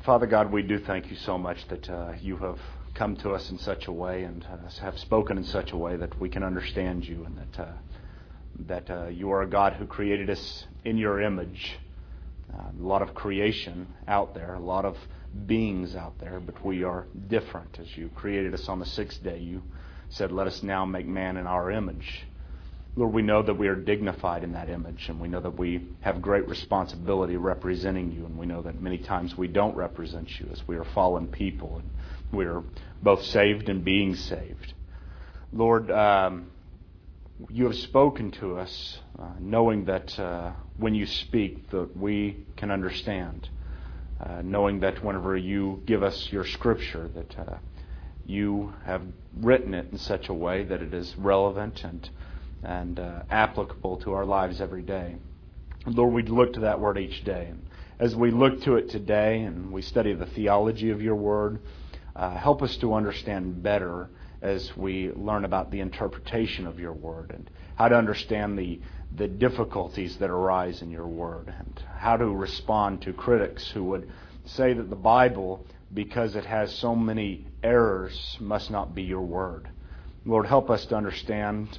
Father God, we do thank you so much that you have come to us in such a way and have spoken in such a way that we can understand you, and that you are a God who created us in your image. A lot of creation out there, a lot of beings out there, but we are different. As you created us on the sixth day, you said, let us now make man in our image. Lord, we know that we are dignified in that image, and we know that we have great responsibility representing you, and we know that many times we don't represent you as we are fallen people, and we are both saved and being saved. Lord, you have spoken to us, knowing that when you speak that we can understand, knowing that whenever you give us your Scripture, that you have written it in such a way that it is relevant and applicable to our lives every day. Lord, we look to that Word each day. And as we look to it today and we study the theology of your Word, help us to understand better as we learn about the interpretation of your Word and how to understand the difficulties that arise in your Word and how to respond to critics who would say that the Bible, because it has so many errors, must not be your Word. Lord, help us to understand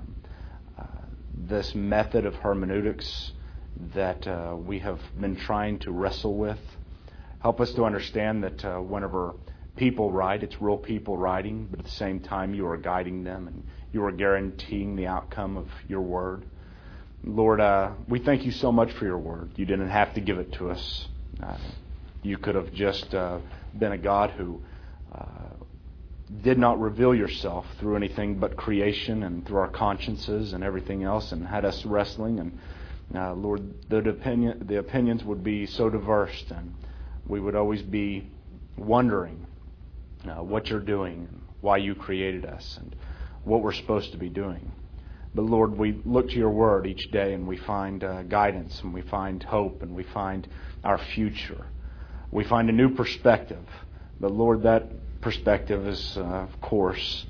this method of hermeneutics that we have been trying to wrestle with. Help us to understand that whenever people write, it's real people writing, but at the same time you are guiding them and you are guaranteeing the outcome of your Word. Lord, we thank you so much for your Word. You didn't have to give it to us. You could have just been a God who did not reveal yourself through anything but creation and through our consciences and everything else, and had us wrestling. And Lord, the opinions would be so diverse, and we would always be wondering what you're doing, and why you created us, and what we're supposed to be doing. But Lord, we look to your Word each day, and we find guidance, and we find hope, and we find our future. We find a new perspective. But Lord, that perspective is, of course,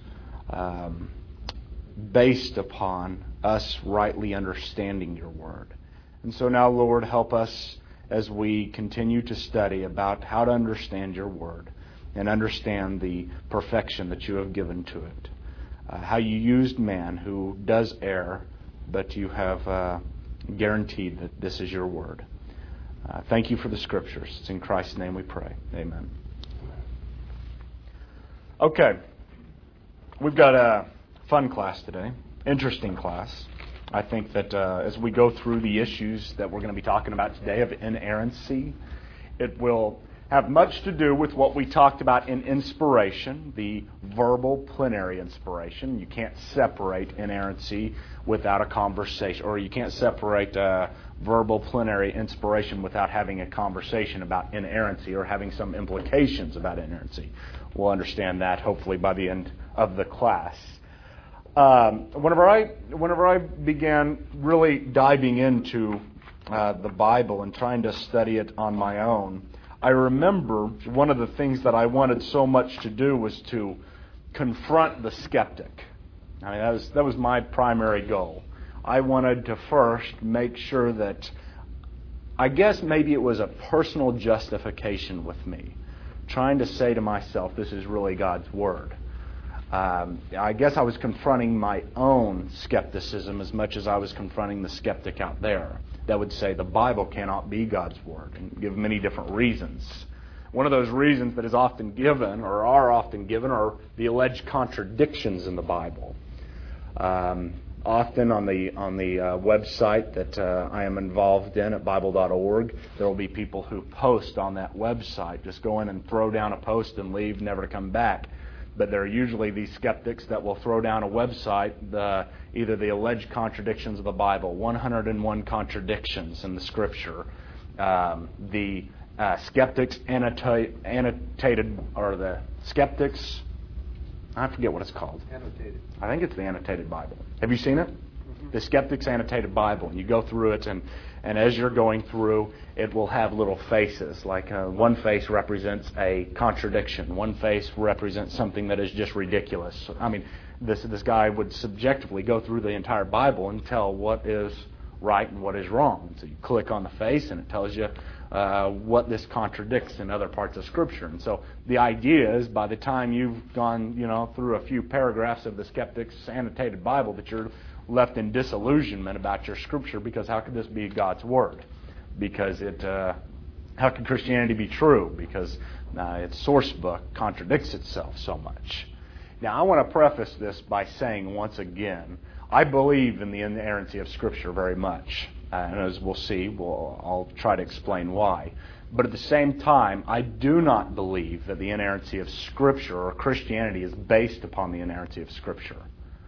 based upon us rightly understanding your Word. And so now, Lord, help us as we continue to study about how to understand your Word and understand the perfection that you have given to it. How you used man who does err, but you have guaranteed that this is your Word. Thank you for the Scriptures. It's in Christ's name we pray. Amen. Okay, we've got a fun class today, interesting class. I think that as we go through the issues that we're going to be talking about today of inerrancy, it will have much to do with what we talked about in inspiration, the verbal plenary inspiration. You can't separate inerrancy without a conversation, or you can't separate verbal plenary inspiration without having a conversation about inerrancy or having some implications about inerrancy. We'll understand that hopefully by the end of the class. Whenever I began really diving into the Bible and trying to study it on my own, I remember one of the things that I wanted so much to do was to confront the skeptic. I mean, that was my primary goal. I wanted to first make sure that, I guess maybe it was a personal justification with me, trying to say to myself, this is really God's Word. I guess I was confronting my own skepticism as much as I was confronting the skeptic out there that would say the Bible cannot be God's Word, and give many different reasons. One of those reasons that is often given, or are often given, are the alleged contradictions in the Bible. Often on the website that I am involved in at Bible.org, there will be people who post on that website, just go in and throw down a post and leave, never to come back. But there are usually these skeptics that will throw down a website, either the alleged contradictions of the Bible, 101 contradictions in the Scripture, the skeptics annotated, or the skeptics, I forget what it's called. Annotated. I think it's the annotated Bible. Have you seen it? Mm-hmm. The Skeptics Annotated Bible. And you go through it, and as you're going through, it will have little faces. Like one face represents a contradiction. One face represents something that is just ridiculous. I mean, this guy would subjectively go through the entire Bible and tell what is right and what is wrong. So you click on the face, and it tells you what this contradicts in other parts of Scripture. And so the idea is by the time you've gone, through a few paragraphs of the skeptic's annotated Bible that you're left in disillusionment about your Scripture, because how could this be God's Word? Because how can Christianity be true? Because its source book contradicts itself so much. Now, I want to preface this by saying once again, I believe in the inerrancy of Scripture very much. And as we'll see, I'll try to explain why. But at the same time, I do not believe that the inerrancy of Scripture or Christianity is based upon the inerrancy of Scripture.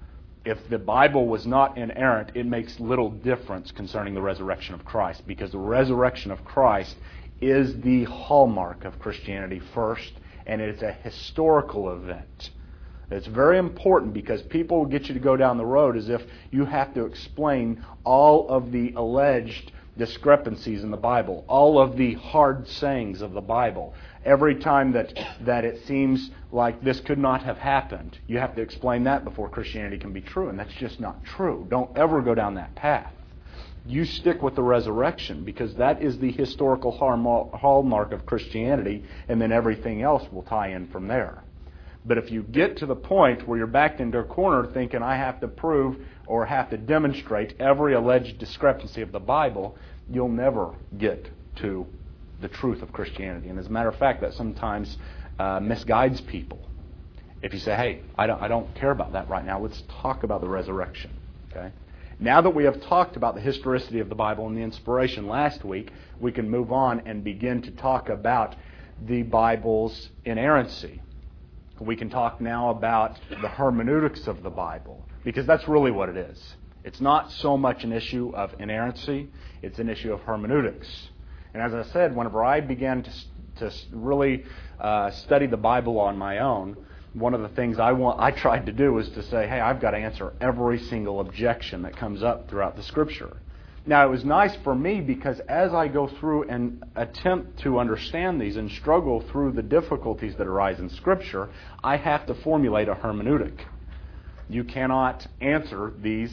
If the Bible was not inerrant, it makes little difference concerning the resurrection of Christ, because the resurrection of Christ is the hallmark of Christianity first, and it's a historical event. It's very important because people will get you to go down the road as if you have to explain all of the alleged discrepancies in the Bible, all of the hard sayings of the Bible. Every time that it seems like this could not have happened, you have to explain that before Christianity can be true, and that's just not true. Don't ever go down that path. You stick with the resurrection, because that is the historical hallmark of Christianity, and then everything else will tie in from there. But if you get to the point where you're backed into a corner thinking I have to prove or have to demonstrate every alleged discrepancy of the Bible, you'll never get to the truth of Christianity. And as a matter of fact, that sometimes misguides people. If you say, hey, I don't care about that right now, let's talk about the resurrection. Okay? Now that we have talked about the historicity of the Bible and the inspiration last week, we can move on and begin to talk about the Bible's inerrancy. We can talk now about the hermeneutics of the Bible, because that's really what it is. It's not so much an issue of inerrancy, it's an issue of hermeneutics. And as I said, whenever I began to really study the Bible on my own, one of the things I tried to do was to say, hey, I've got to answer every single objection that comes up throughout the Scripture. Now, it was nice for me because as I go through and attempt to understand these and struggle through the difficulties that arise in Scripture, I have to formulate a hermeneutic. You cannot answer these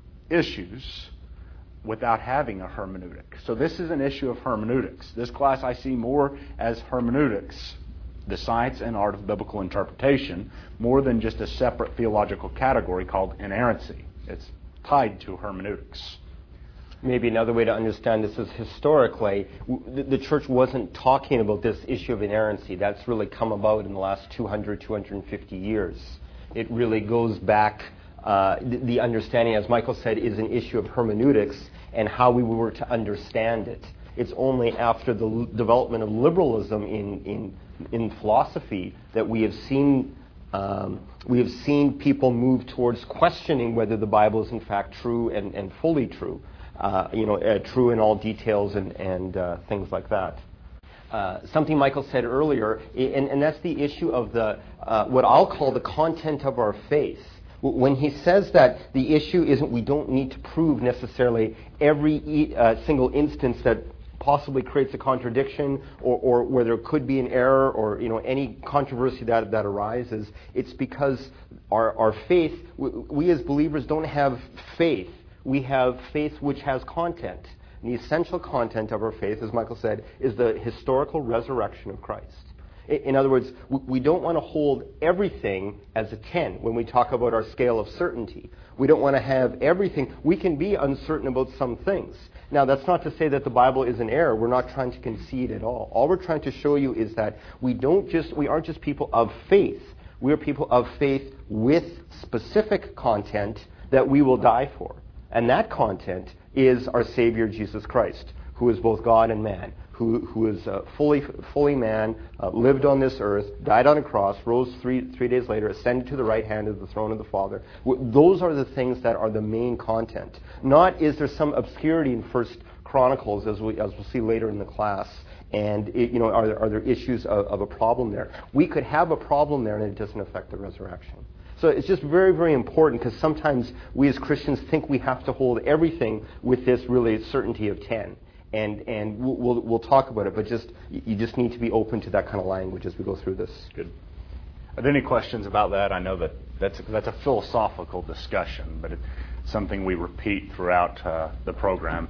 issues without having a hermeneutic. So this is an issue of hermeneutics. This class I see more as hermeneutics, the science and art of biblical interpretation, more than just a separate theological category called inerrancy. It's tied to hermeneutics. Maybe another way to understand this is historically, the church wasn't talking about this issue of inerrancy. That's really come about in the last 200, 250 years. It really goes back, the understanding, as Michael said, is an issue of hermeneutics and how we were to understand it. It's only after the development of liberalism in philosophy that we have seen people move towards questioning whether the Bible is in fact true and fully true. True in all details and things like that. Something Michael said earlier, and that's the issue of the what I'll call the content of our faith. When he says that the issue isn't we don't need to prove necessarily every single instance that possibly creates a contradiction or where there could be an error or any controversy that arises, it's because our faith, we as believers don't have faith. We have faith which has content. And the essential content of our faith, as Michael said, is the historical resurrection of Christ. In other words, we don't want to hold everything as a 10 when we talk about our scale of certainty. We don't want to have everything. We can be uncertain about some things. Now, that's not to say that the Bible is an error. We're not trying to concede at all. All we're trying to show you is that we aren't just people of faith. We are people of faith with specific content that we will die for. And that content is our Savior, Jesus Christ, who is both God and man, who is fully man, lived on this earth, died on a cross, rose three days later, ascended to the right hand of the throne of the Father. Those are the things that are the main content. Not is there some obscurity in 1 Chronicles, as we'll see later in the class, and are there issues of a problem there. We could have a problem there, and it doesn't affect the resurrection. So it's just very, very important, because sometimes we as Christians think we have to hold everything with this really certainty of 10. And we'll talk about it, but you just need to be open to that kind of language as we go through this. Good. Are there any questions about that? I know that's a philosophical discussion, but it's something we repeat throughout the program.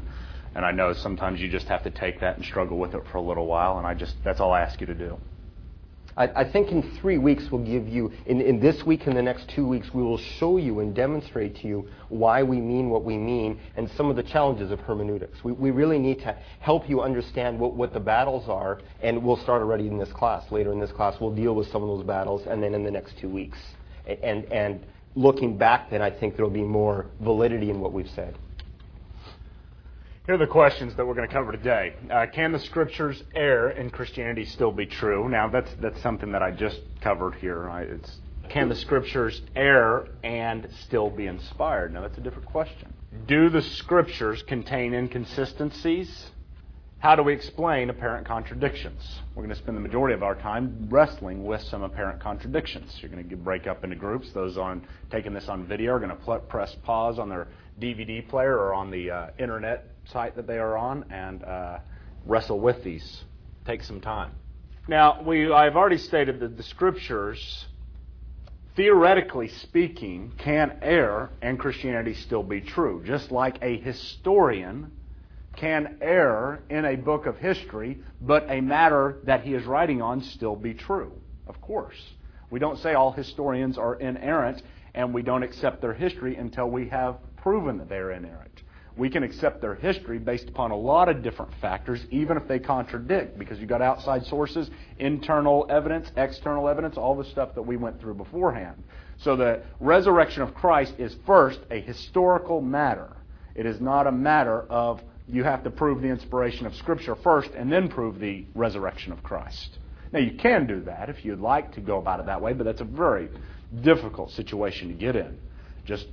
And I know sometimes you just have to take that and struggle with it for a little while, and that's all I ask you to do. I think in 3 weeks we'll give you, in this week and the next 2 weeks, we will show you and demonstrate to you why we mean what we mean and some of the challenges of hermeneutics. We really need to help you understand what the battles are, and we'll start already in this class. Later in this class, we'll deal with some of those battles, and then in the next 2 weeks. And looking back, then I think there will be more validity in what we've said. Here are the questions that we're going to cover today. Can the Scriptures err and Christianity still be true? Now, that's something that I just covered here. Can the Scriptures err and still be inspired? Now, that's a different question. Do the Scriptures contain inconsistencies? How do we explain apparent contradictions? We're going to spend the majority of our time wrestling with some apparent contradictions. You're going to break up into groups. Those taking this on video are going to press pause on their DVD player or on the internet site that they are on and wrestle with these. Take some time. Now, I've already stated that the Scriptures, theoretically speaking, can err and Christianity still be true. Just like a historian can err in a book of history, but a matter that he is writing on still be true. Of course. We don't say all historians are inerrant, and we don't accept their history until we have proven that they're inerrant. We can accept their history based upon a lot of different factors, even if they contradict, because you've got outside sources, internal evidence, external evidence, all the stuff that we went through beforehand. So the resurrection of Christ is first a historical matter. It is not a matter of you have to prove the inspiration of Scripture first and then prove the resurrection of Christ. Now, you can do that if you'd like to go about it that way, but that's a very difficult situation to get in. Just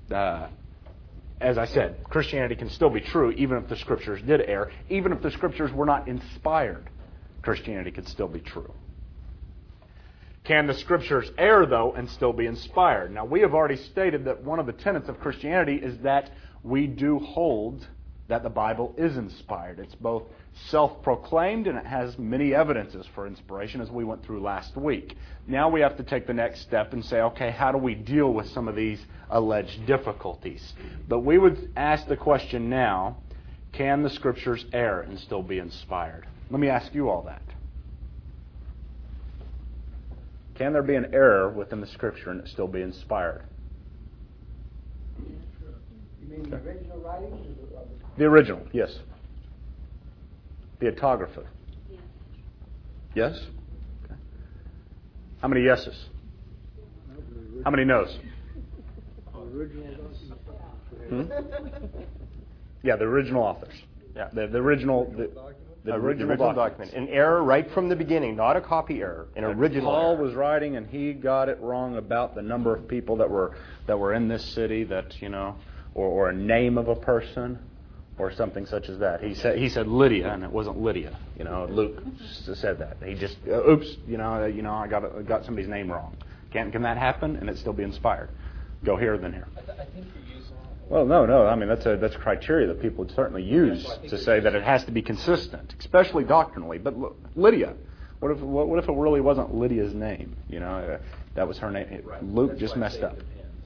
as I said, Christianity can still be true even if the Scriptures did err. Even if the Scriptures were not inspired, Christianity could still be true. Can the Scriptures err, though, and still be inspired? Now, we have already stated that one of the tenets of Christianity is that we do hold that the Bible is inspired. It's both self-proclaimed and it has many evidences for inspiration, as we went through last week. Now we have to take the next step and say, okay, how do we deal with some of these alleged difficulties? But we would ask the question now, can the Scriptures err and still be inspired? Let me ask you all that. Can there be an error within the Scripture and it still be inspired? You mean the original writings? The original, yes. The autographer. Yes? Okay. How many yeses? How many no's? Yeah, the original authors. Yeah, the original document. An error right from the beginning, not a copy error. An original Paul error. was writing and he got it wrong about the number of people that were in this city, or a name of a person, or something such as that. He said Lydia, and it wasn't Lydia. Luke said that. He just I got somebody's name wrong. Can that happen and it still be inspired? Go here, then here. I think you're using. Well, no. I mean, that's criteria that people would certainly use to say that it has to be consistent, especially doctrinally. But Lydia, what if it really wasn't Lydia's name? That was her name. Right. Luke just messed up.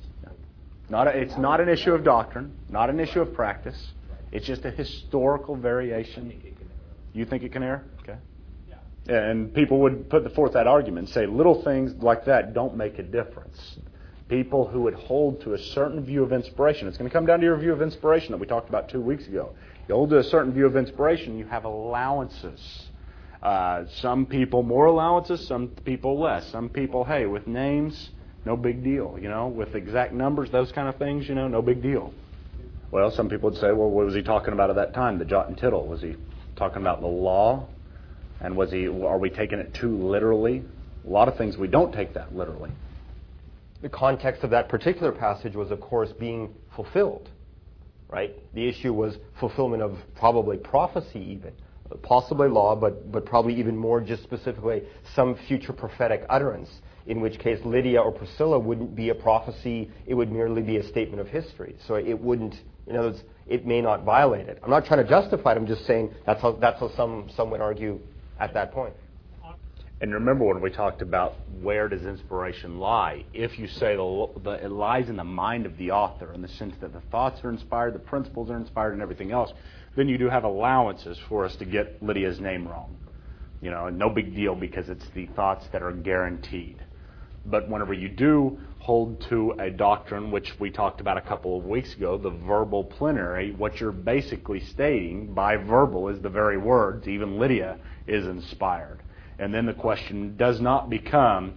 It's not an issue of doctrine, not an issue of practice. It's just a historical variation. You think it can err? Okay. Yeah. And people would put forth that argument and say little things like that don't make a difference. People who would hold to a certain view of inspiration, it's going to come down to your view of inspiration that we talked about 2 weeks ago. You hold to a certain view of inspiration, you have allowances. Some people more allowances, some people less. Some people, hey, with names, no big deal. With exact numbers, those kind of things, no big deal. Well, some people would say, well, what was he talking about at that time, the jot and tittle? Was he talking about the law? And are we taking it too literally? A lot of things we don't take that literally. The context of that particular passage was, of course, being fulfilled, right? The issue was fulfillment of probably prophecy even, possibly law, but probably even more just specifically some future prophetic utterance, in which case Lydia or Priscilla wouldn't be a prophecy, it would merely be a statement of history. So it wouldn't, it may not violate it. I'm not trying to justify it, I'm just saying that's how some would argue at that point. And remember when we talked about where does inspiration lie? If you say it lies in the mind of the author, in the sense that the thoughts are inspired, the principles are inspired, and everything else, then you do have allowances for us to get Lydia's name wrong. No big deal because it's the thoughts that are guaranteed. But whenever you do hold to a doctrine, which we talked about a couple of weeks ago, the verbal plenary, what you're basically stating by verbal is the very words, even Lydia is inspired. And then the question does not become,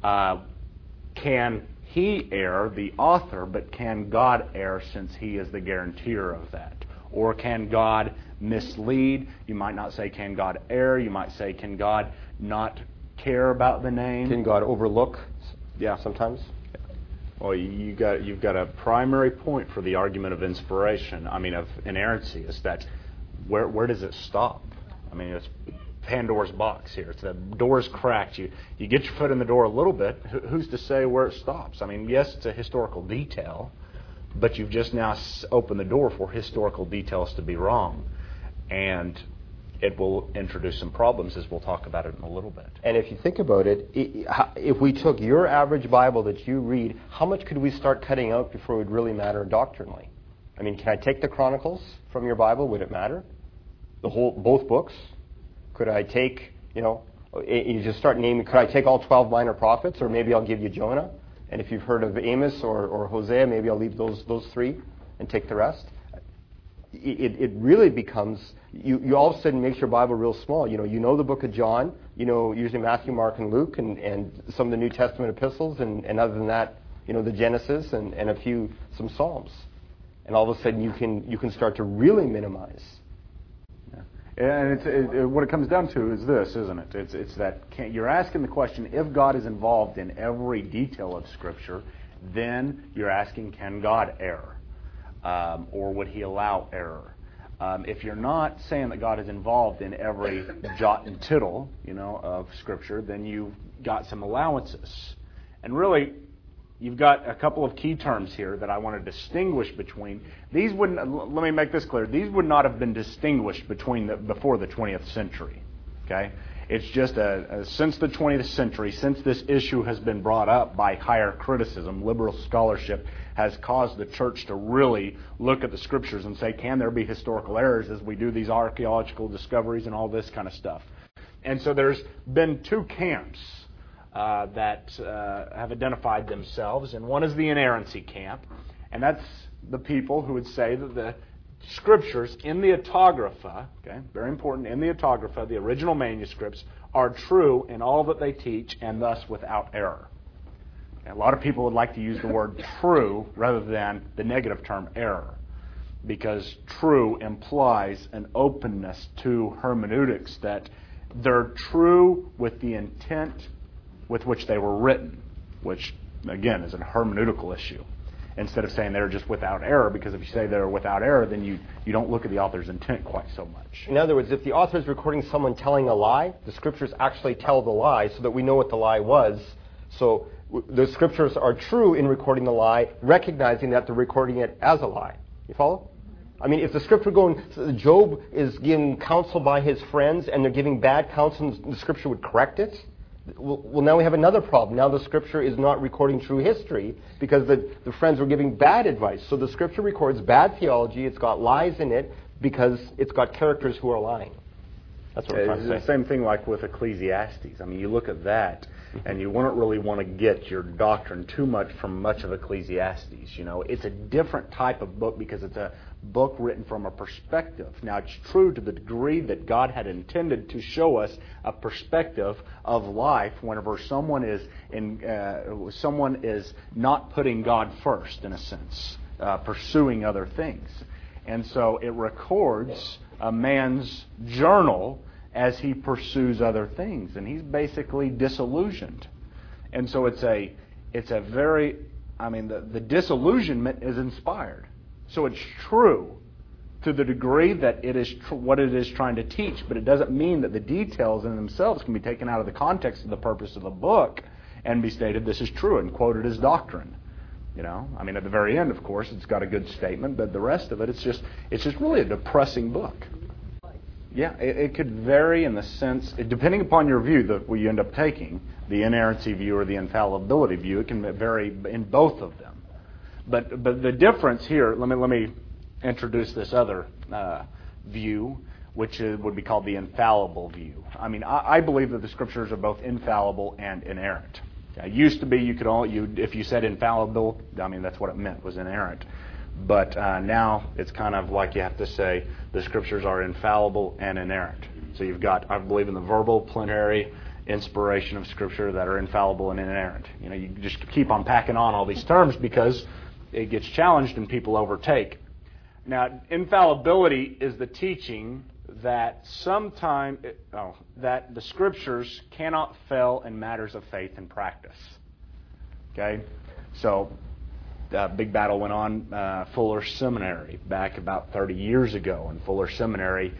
can he err, the author, but can God err since he is the guarantor of that? Or can God mislead? You might not say, can God err? You might say, can God not care about the name? Can God overlook? Yeah, sometimes. Well, you've got a primary point for the argument of inspiration. Of inerrancy, is that where does it stop? It's Pandora's box here. It's the door's cracked. You get your foot in the door a little bit. Who's to say where it stops? Yes, it's a historical detail, but you've just now opened the door for historical details to be wrong, and it will introduce some problems, as we'll talk about it in a little bit. And if you think about it, if we took your average Bible that you read, how much could we start cutting out before it would really matter doctrinally? Can I take the Chronicles from your Bible? Would it matter? Both books? Could I take, you just start naming, could I take all 12 minor prophets, or maybe I'll give you Jonah? And if you've heard of Amos or Hosea, maybe I'll leave those three and take the rest. It really becomes, you all of a sudden makes your Bible real small. You know the book of John, usually Matthew, Mark, and Luke, and some of the New Testament epistles, and other than that, the Genesis and some Psalms. And all of a sudden you can start to really minimize. And what it comes down to is this, isn't it? It's that you're asking the question, if God is involved in every detail of Scripture, then you're asking, can God err? Or would he allow error? If you're not saying that God is involved in every jot and tittle, of Scripture, then you've got some allowances. And really, you've got a couple of key terms here that I want to distinguish between. These wouldn't. Let me make this clear. These would not have been distinguished before the 20th century. Okay, it's just since the 20th century, since this issue has been brought up by higher criticism, liberal scholarship has caused the church to really look at the Scriptures and say, can there be historical errors as we do these archaeological discoveries and all this kind of stuff? And so there's been two camps that have identified themselves, and one is the inerrancy camp, and that's the people who would say that the Scriptures in the Autographa, okay, very important, in the Autographa, the original manuscripts, are true in all that they teach, and thus without error. A lot of people would like to use the word true rather than the negative term error, because true implies an openness to hermeneutics, that they're true with the intent with which they were written, which, again, is a hermeneutical issue, instead of saying they're just without error, because if you say they're without error, then you don't look at the author's intent quite so much. In other words, if the author is recording someone telling a lie, the Scriptures actually tell the lie so that we know what the lie was. So the Scriptures are true in recording the lie, recognizing that they're recording it as a lie. You follow? If the Scripture Job is given counsel by his friends and they're giving bad counsel, the Scripture would correct it. Well, now we have another problem. Now the Scripture is not recording true history because the friends were giving bad advice. So the Scripture records bad theology. It's got lies in it because it's got characters who are lying. That's what I'm trying to say. It's the same thing like with Ecclesiastes. You look at that, and you wouldn't really want to get your doctrine too much from much of Ecclesiastes. It's a different type of book because it's a book written from a perspective. Now, it's true to the degree that God had intended to show us a perspective of life whenever someone is not putting God first, in a sense, pursuing other things. And so it records a man's journal as he pursues other things, and he's basically disillusioned. And so it's a very, the disillusionment is inspired. So it's true to the degree that it is what it is trying to teach, but it doesn't mean that the details in themselves can be taken out of the context of the purpose of the book and be stated this is true and quoted as doctrine. At the very end, of course, it's got a good statement, but the rest of it, it's just really a depressing book. Yeah, it could vary in the sense, depending upon your view that you end up taking, the inerrancy view or the infallibility view, it can vary in both of them. But the difference here, let me introduce this other view, which would be called the infallible view. I mean, I believe that the Scriptures are both infallible and inerrant. It used to be if you said infallible, I mean, that's what it meant, was inerrant. But now it's kind of like you have to say the Scriptures are infallible and inerrant. So you've got, I believe in the verbal, plenary inspiration of Scripture that are infallible and inerrant. You know, you just keep on packing on all these terms because it gets challenged and people overtake. Now, infallibility is the teaching that that the Scriptures cannot fail in matters of faith and practice. Okay? So, big battle went on Fuller Seminary back about 30 years ago, and Fuller Seminary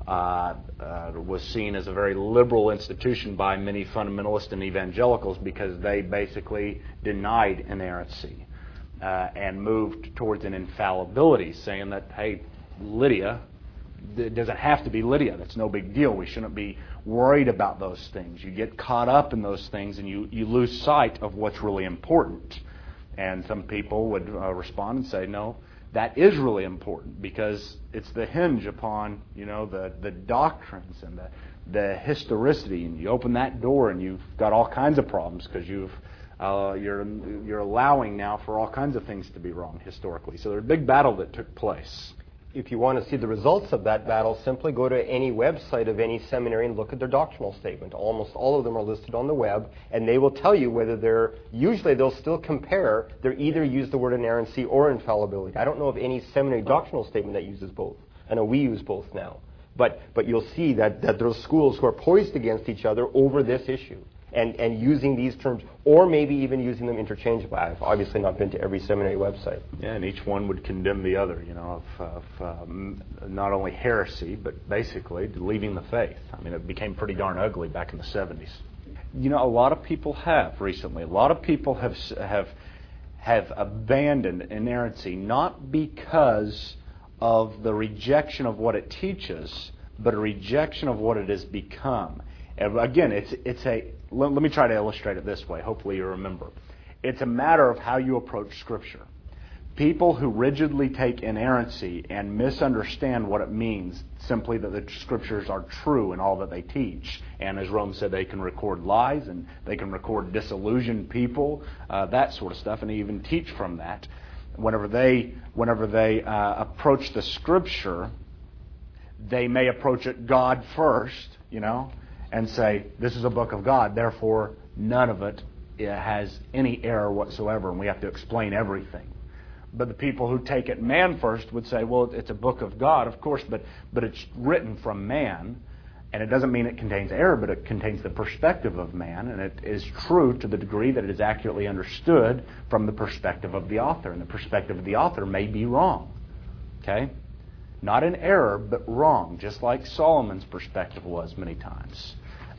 was seen as a very liberal institution by many fundamentalists and evangelicals because they basically denied inerrancy and moved towards an infallibility, saying that, hey, Lydia, it doesn't have to be Lydia. That's no big deal. We shouldn't be worried about those things. You get caught up in those things and you lose sight of what's really important. And some people would respond and say, no, that is really important because it's the hinge upon, you know, the doctrines and the historicity. And you open that door and you've got all kinds of problems because you're allowing now for all kinds of things to be wrong historically. So there's a big battle that took place. If you want to see the results of that battle, simply go to any website of any seminary and look at their doctrinal statement. Almost all of them are listed on the web, and they will tell you whether usually they'll still compare, they either use the word inerrancy or infallibility. I don't know of any seminary doctrinal statement that uses both. I know we use both now. But you'll see that there's schools who are poised against each other over this issue. And using these terms, or maybe even using them interchangeably. I've obviously not been to every seminary website. Yeah, and each one would condemn the other, you know, of not only heresy, but basically leaving the faith. I mean, it became pretty darn ugly back in the 70s. You know, a lot of people have recently. A lot of people have abandoned inerrancy, not because of the rejection of what it teaches, but a rejection of what it has become. And again, let me try to illustrate it this way. Hopefully you remember. It's a matter of how you approach Scripture. People who rigidly take inerrancy and misunderstand what it means, simply that the Scriptures are true in all that they teach. And as Rome said, they can record lies and they can record disillusioned people, that sort of stuff, and they even teach from that. Whenever they approach the Scripture, they may approach it God first, you know, and say, this is a book of God, therefore none of it has any error whatsoever, and we have to explain everything. But the people who take it man first would say, well, it's a book of God, of course, but it's written from man, and it doesn't mean it contains error, but it contains the perspective of man, and it is true to the degree that it is accurately understood from the perspective of the author, and the perspective of the author may be wrong. Okay? Not an error, but wrong, just like Solomon's perspective was many times.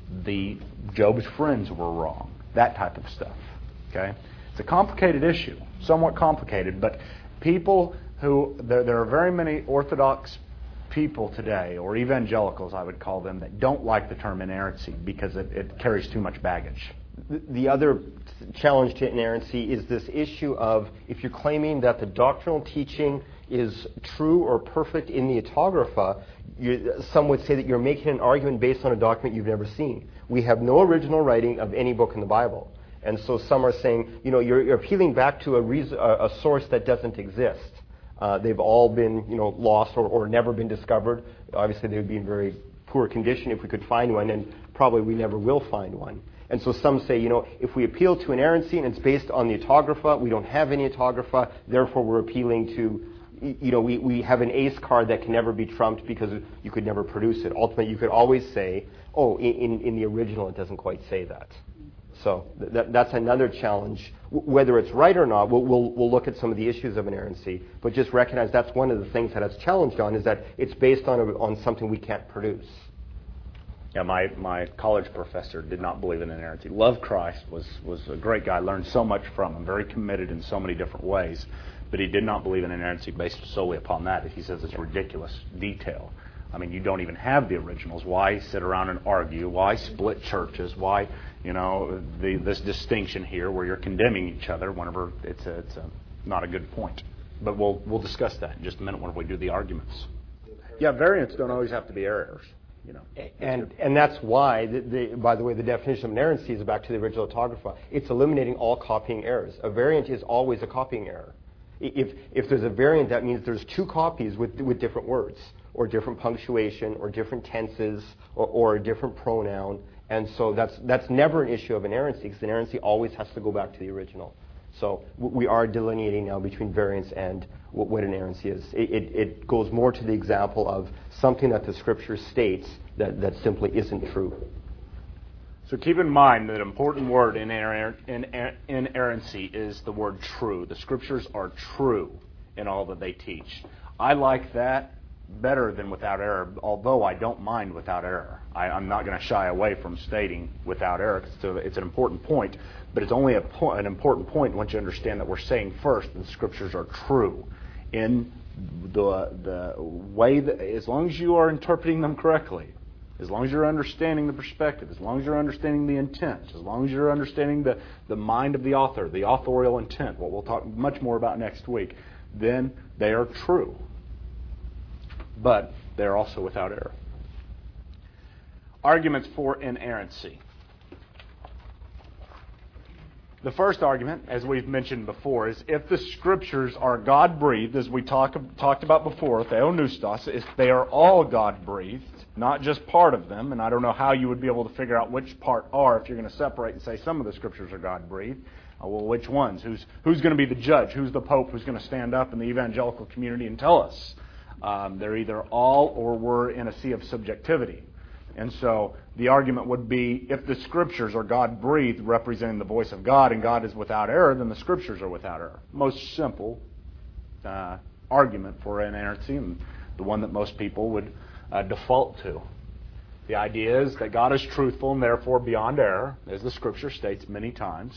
Job's friends were wrong. That type of stuff. Okay? It's a complicated issue, somewhat complicated, but people there are very many Orthodox people today, or evangelicals I would call them, that don't like the term inerrancy because it carries too much baggage. The other challenge to inerrancy is this issue of if you're claiming that the doctrinal teaching is true or perfect in the autographa, some would say that you're making an argument based on a document you've never seen. We have no original writing of any book in the Bible. And so some are saying, you know, you're appealing back to a source that doesn't exist. They've all been, you know, lost or never been discovered. Obviously, they would be in very poor condition if we could find one, and probably we never will find one. And so some say, you know, if we appeal to inerrancy and it's based on the autographa, we don't have any autographa, therefore we're appealing to, you know, we have an ace card that can never be trumped because you could never produce it. Ultimately, you could always say, oh, in the original it doesn't quite say that. So that's another challenge. Whether it's right or not, we'll look at some of the issues of inerrancy, but just recognize that's one of the things that it's challenged on, is that it's based on something we can't produce. Yeah, my college professor did not believe in inerrancy. Loved Christ, was a great guy, learned so much from him, very committed in so many different ways, but he did not believe in inerrancy based solely upon that. He says it's ridiculous detail. I mean, you don't even have the originals. Why sit around and argue? Why split churches? Why, you know, this distinction here where you're condemning each other whenever it's not a good point. But we'll discuss that in just a minute when we do the arguments. Yeah, variants don't always have to be errors. You know. And that's why, by the way, the definition of inerrancy is back to the original autographa. It's eliminating all copying errors. A variant is always a copying error. If there's a variant, that means there's two copies with different words, or different punctuation, or different tenses, or a different pronoun. And so that's never an issue of inerrancy, because inerrancy always has to go back to the original. So we are delineating now between variants and what inerrancy is. It goes more to the example of something that the Scripture states that simply isn't true. So keep in mind that an important word in inerrancy is the word true. The Scriptures are true in all that they teach. I like that better than without error, although I don't mind without error. I'm not going to shy away from stating without error, because it's an important point, but it's only an important point once you understand that we're saying first that the Scriptures are true in the way that, as long as you are interpreting them correctly, as long as you're understanding the perspective, as long as you're understanding the intent, as long as you're understanding the mind of the author, the authorial intent, what we'll talk much more about next week, then they are true. But they're also without error. Arguments for inerrancy. The first argument, as we've mentioned before, is if the Scriptures are God-breathed, as we talked about before, theonoustos, if they are all God-breathed, not just part of them, and I don't know how you would be able to figure out which part are if you're going to separate and say some of the Scriptures are God-breathed. Well, which ones? Who's going to be the judge? Who's the Pope who's going to stand up in the evangelical community and tell us? They're either all or we're in a sea of subjectivity. And so the argument would be, if the Scriptures are God-breathed, representing the voice of God, and God is without error, then the Scriptures are without error. Most simple argument for inerrancy, and the one that most people would default to. The idea is that God is truthful and therefore beyond error, as the Scripture states many times.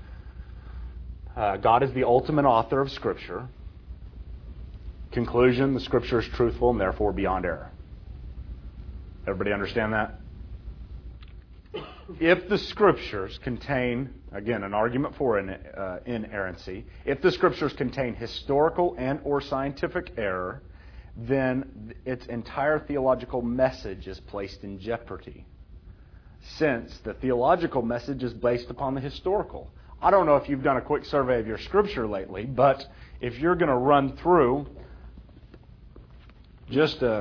God is the ultimate author of Scripture. Conclusion, the Scripture is truthful and therefore beyond error. Everybody understand that? If the Scriptures contain, again, an argument for inerrancy, if the Scriptures contain historical and or scientific error, then its entire theological message is placed in jeopardy, since the theological message is based upon the historical. I don't know if you've done a quick survey of your Scripture lately, but if you're going to run through just a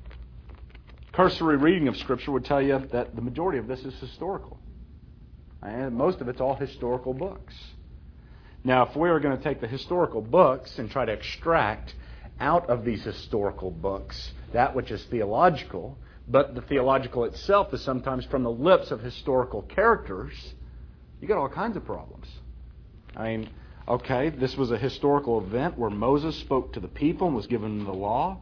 cursory reading of Scripture would tell you that the majority of this is historical. And most of it's all historical books. Now, if we are going to take the historical books and try to extract out of these historical books that which is theological, but the theological itself is sometimes from the lips of historical characters, you get all kinds of problems. I mean, okay, this was a historical event where Moses spoke to the people and was given the law.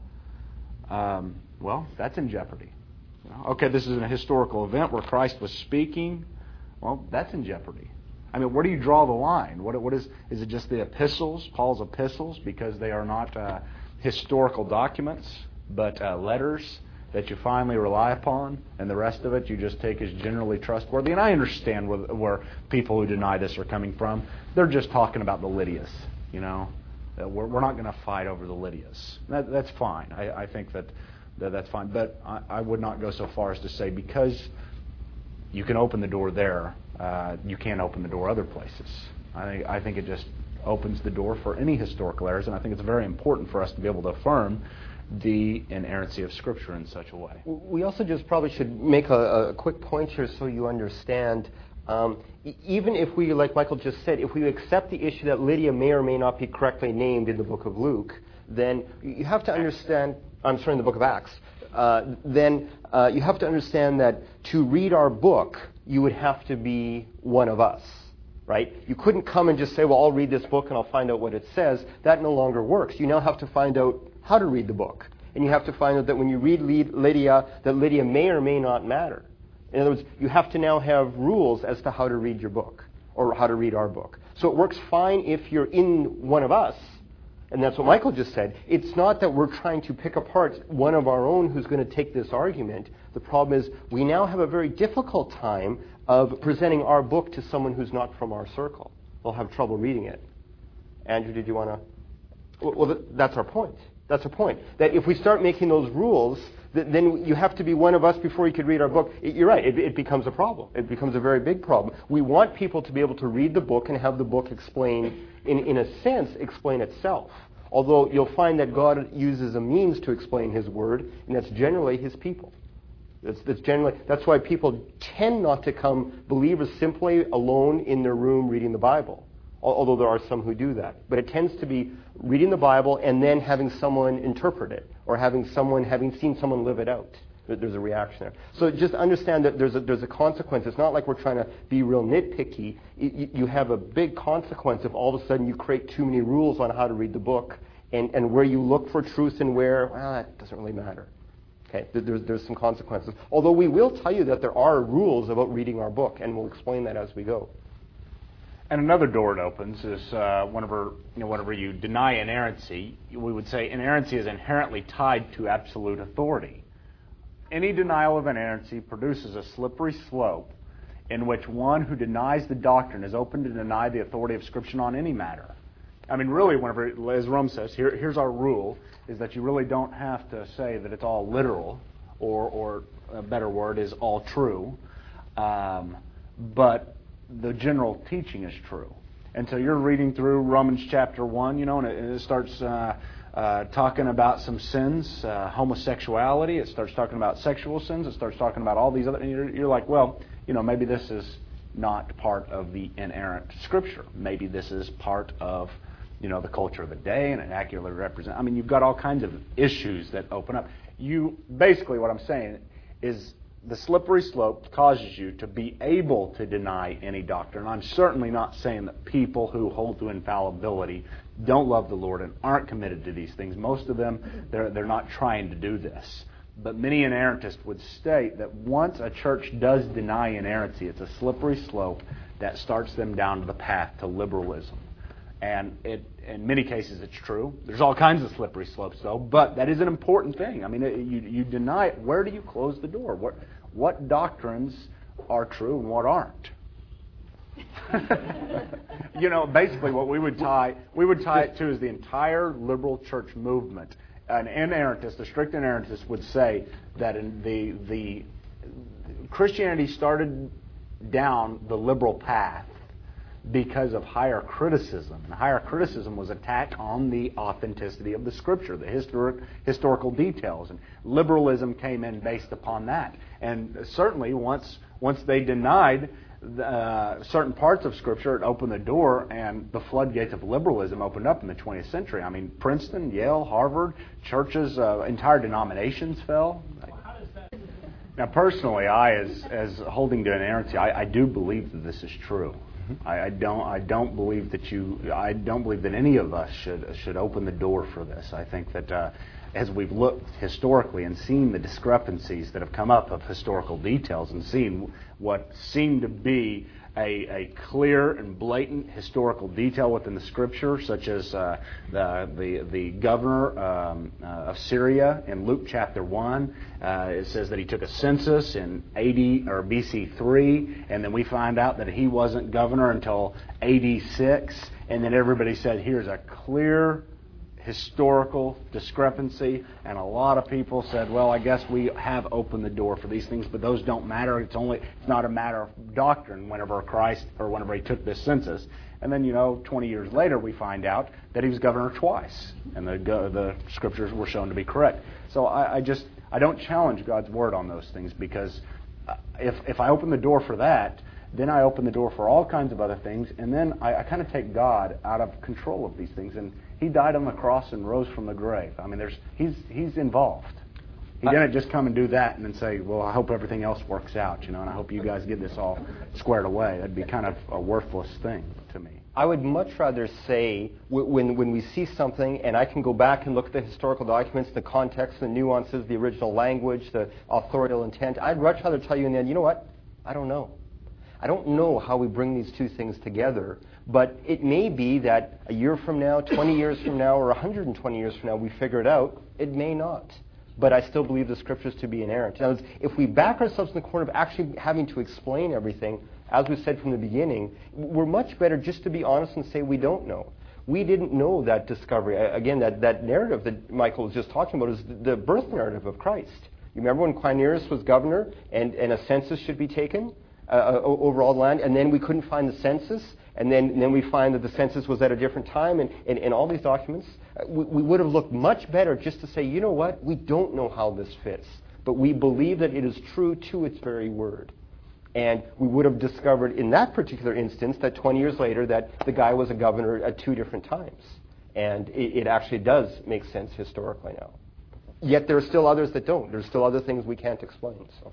Well, that's in jeopardy. Okay, this is a historical event where Christ was speaking. Well, that's in jeopardy. I mean, where do you draw the line? What is it just the epistles, Paul's epistles, because they are not historical documents, but letters that you finally rely upon, and the rest of it you just take as generally trustworthy? And I understand where people who deny this are coming from. They're just talking about the Lydias, you know. We're not going to fight over the Lydias. That's fine. I think that's fine. But I would not go so far as to say because you can open the door there, you can't open the door other places. I think it just opens the door for any historical errors, and I think it's very important for us to be able to affirm the inerrancy of Scripture in such a way. We also just probably should make a quick point here so you understand. Even if we, like Michael just said, if we accept the issue that Lydia may or may not be correctly named in the book of Luke, then you have to understand, in the book of Acts, then you have to understand that to read our book, you would have to be one of us, right? You couldn't come and just say, well, I'll read this book and I'll find out what it says. That no longer works. You now have to find out how to read the book. And you have to find out that when you read Lydia, that Lydia may or may not matter. In other words, you have to now have rules as to how to read your book, or how to read our book. So it works fine if you're in one of us, and that's what Michael just said. It's not that we're trying to pick apart one of our own who's going to take this argument. The problem is we now have a very difficult time of presenting our book to someone who's not from our circle. They'll have trouble reading it. Andrew, did you want to? Well, that's our point. That's the point. That if we start making those rules, then you have to be one of us before you could read our book. You're right, it becomes a problem. It becomes a very big problem. We want people to be able to read the book and have the book explain, in a sense, explain itself. Although you'll find that God uses a means to explain His Word, and that's generally His people. That's why people tend not to become believers simply alone in their room reading the Bible, although there are some who do that. But it tends to be reading the Bible and then having someone interpret it, or having seen someone live it out. There's a reaction there. So just understand that there's a consequence. It's not like we're trying to be real nitpicky. You have a big consequence if all of a sudden you create too many rules on how to read the book, and where you look for truth and where, well, that doesn't really matter. Okay, there's some consequences. Although we will tell you that there are rules about reading our book, and we'll explain that as we go. And another door it opens is whenever you deny inerrancy, we would say inerrancy is inherently tied to absolute authority. Any denial of inerrancy produces a slippery slope in which one who denies the doctrine is open to deny the authority of Scripture on any matter. I mean, really, whenever, as Rome says, here's our rule, is that you really don't have to say that it's all literal, or a better word is all true, but the general teaching is true. And so you're reading through Romans chapter 1, and it starts talking about some sins, homosexuality. It starts talking about sexual sins. It starts talking about all these other, and you're like, well, maybe this is not part of the inerrant Scripture. Maybe this is part of, the culture of the day, and it accurately represents. I mean, you've got all kinds of issues that open up. Basically, what I'm saying is the slippery slope causes you to be able to deny any doctrine. I'm certainly not saying that people who hold to infallibility don't love the Lord and aren't committed to these things. Most of them, they're not trying to do this. But many inerrantists would state that once a church does deny inerrancy, it's a slippery slope that starts them down to the path to liberalism. And in many cases it's true. There's all kinds of slippery slopes, though, but that is an important thing. I mean, you deny it. Where do you close the door? What doctrines are true and what aren't? Basically what we would tie it to is the entire liberal church movement. An inerrantist, a strict inerrantist, would say that the Christianity started down the liberal path because of higher criticism. And higher criticism was attack on the authenticity of the Scripture, the historical details. And liberalism came in based upon that. And certainly once they denied certain parts of Scripture, it opened the door, and the floodgates of liberalism opened up in the 20th century. I mean, Princeton, Yale, Harvard, churches, entire denominations fell. Now, personally, as holding to inerrancy, I do believe that this is true. I don't believe that any of us should open the door for this. I think that as we've looked historically and seen the discrepancies that have come up of historical details and seen what seemed to be a clear and blatant historical detail within the Scripture, such as the governor of Syria in Luke chapter 1. It says that he took a census in AD or BC 3, and then we find out that he wasn't governor until AD 6, and then everybody said, here's a clear historical discrepancy, and a lot of people said, well, I guess we have opened the door for these things, but those don't matter. It's not a matter of doctrine whenever he took this census. And then, 20 years later, we find out that he was governor twice, and the Scriptures were shown to be correct. So I don't challenge God's Word on those things, because if I open the door for that, then I open the door for all kinds of other things, and then I kind of take God out of control of these things. And He died on the cross and rose from the grave. I mean, He's involved. He didn't just come and do that and then say, well, I hope everything else works out, and I hope you guys get this all squared away. That'd be kind of a worthless thing to me. I would much rather say, when we see something, and I can go back and look at the historical documents, the context, the nuances, the original language, the authorial intent, I'd much rather tell you in the end, you know what? I don't know. I don't know how we bring these two things together, but it may be that a year from now, 20 years from now, or 120 years from now, we figure it out. It may not. But I still believe the Scriptures to be inerrant. Now, if we back ourselves in the corner of actually having to explain everything, as we said from the beginning, we're much better just to be honest and say we don't know. We didn't know that discovery. Again, that narrative that Michael was just talking about is the birth narrative of Christ. You remember when Quirinius was governor and a census should be taken over all the land, and then we couldn't find the census, and then we find that the census was at a different time, and all these documents. We would have looked much better just to say, you know what, we don't know how this fits, but we believe that it is true to its very word. And we would have discovered in that particular instance that 20 years later that the guy was a governor at 2 different times. And it actually does make sense historically now. Yet there are still others that don't. There's still other things we can't explain. So.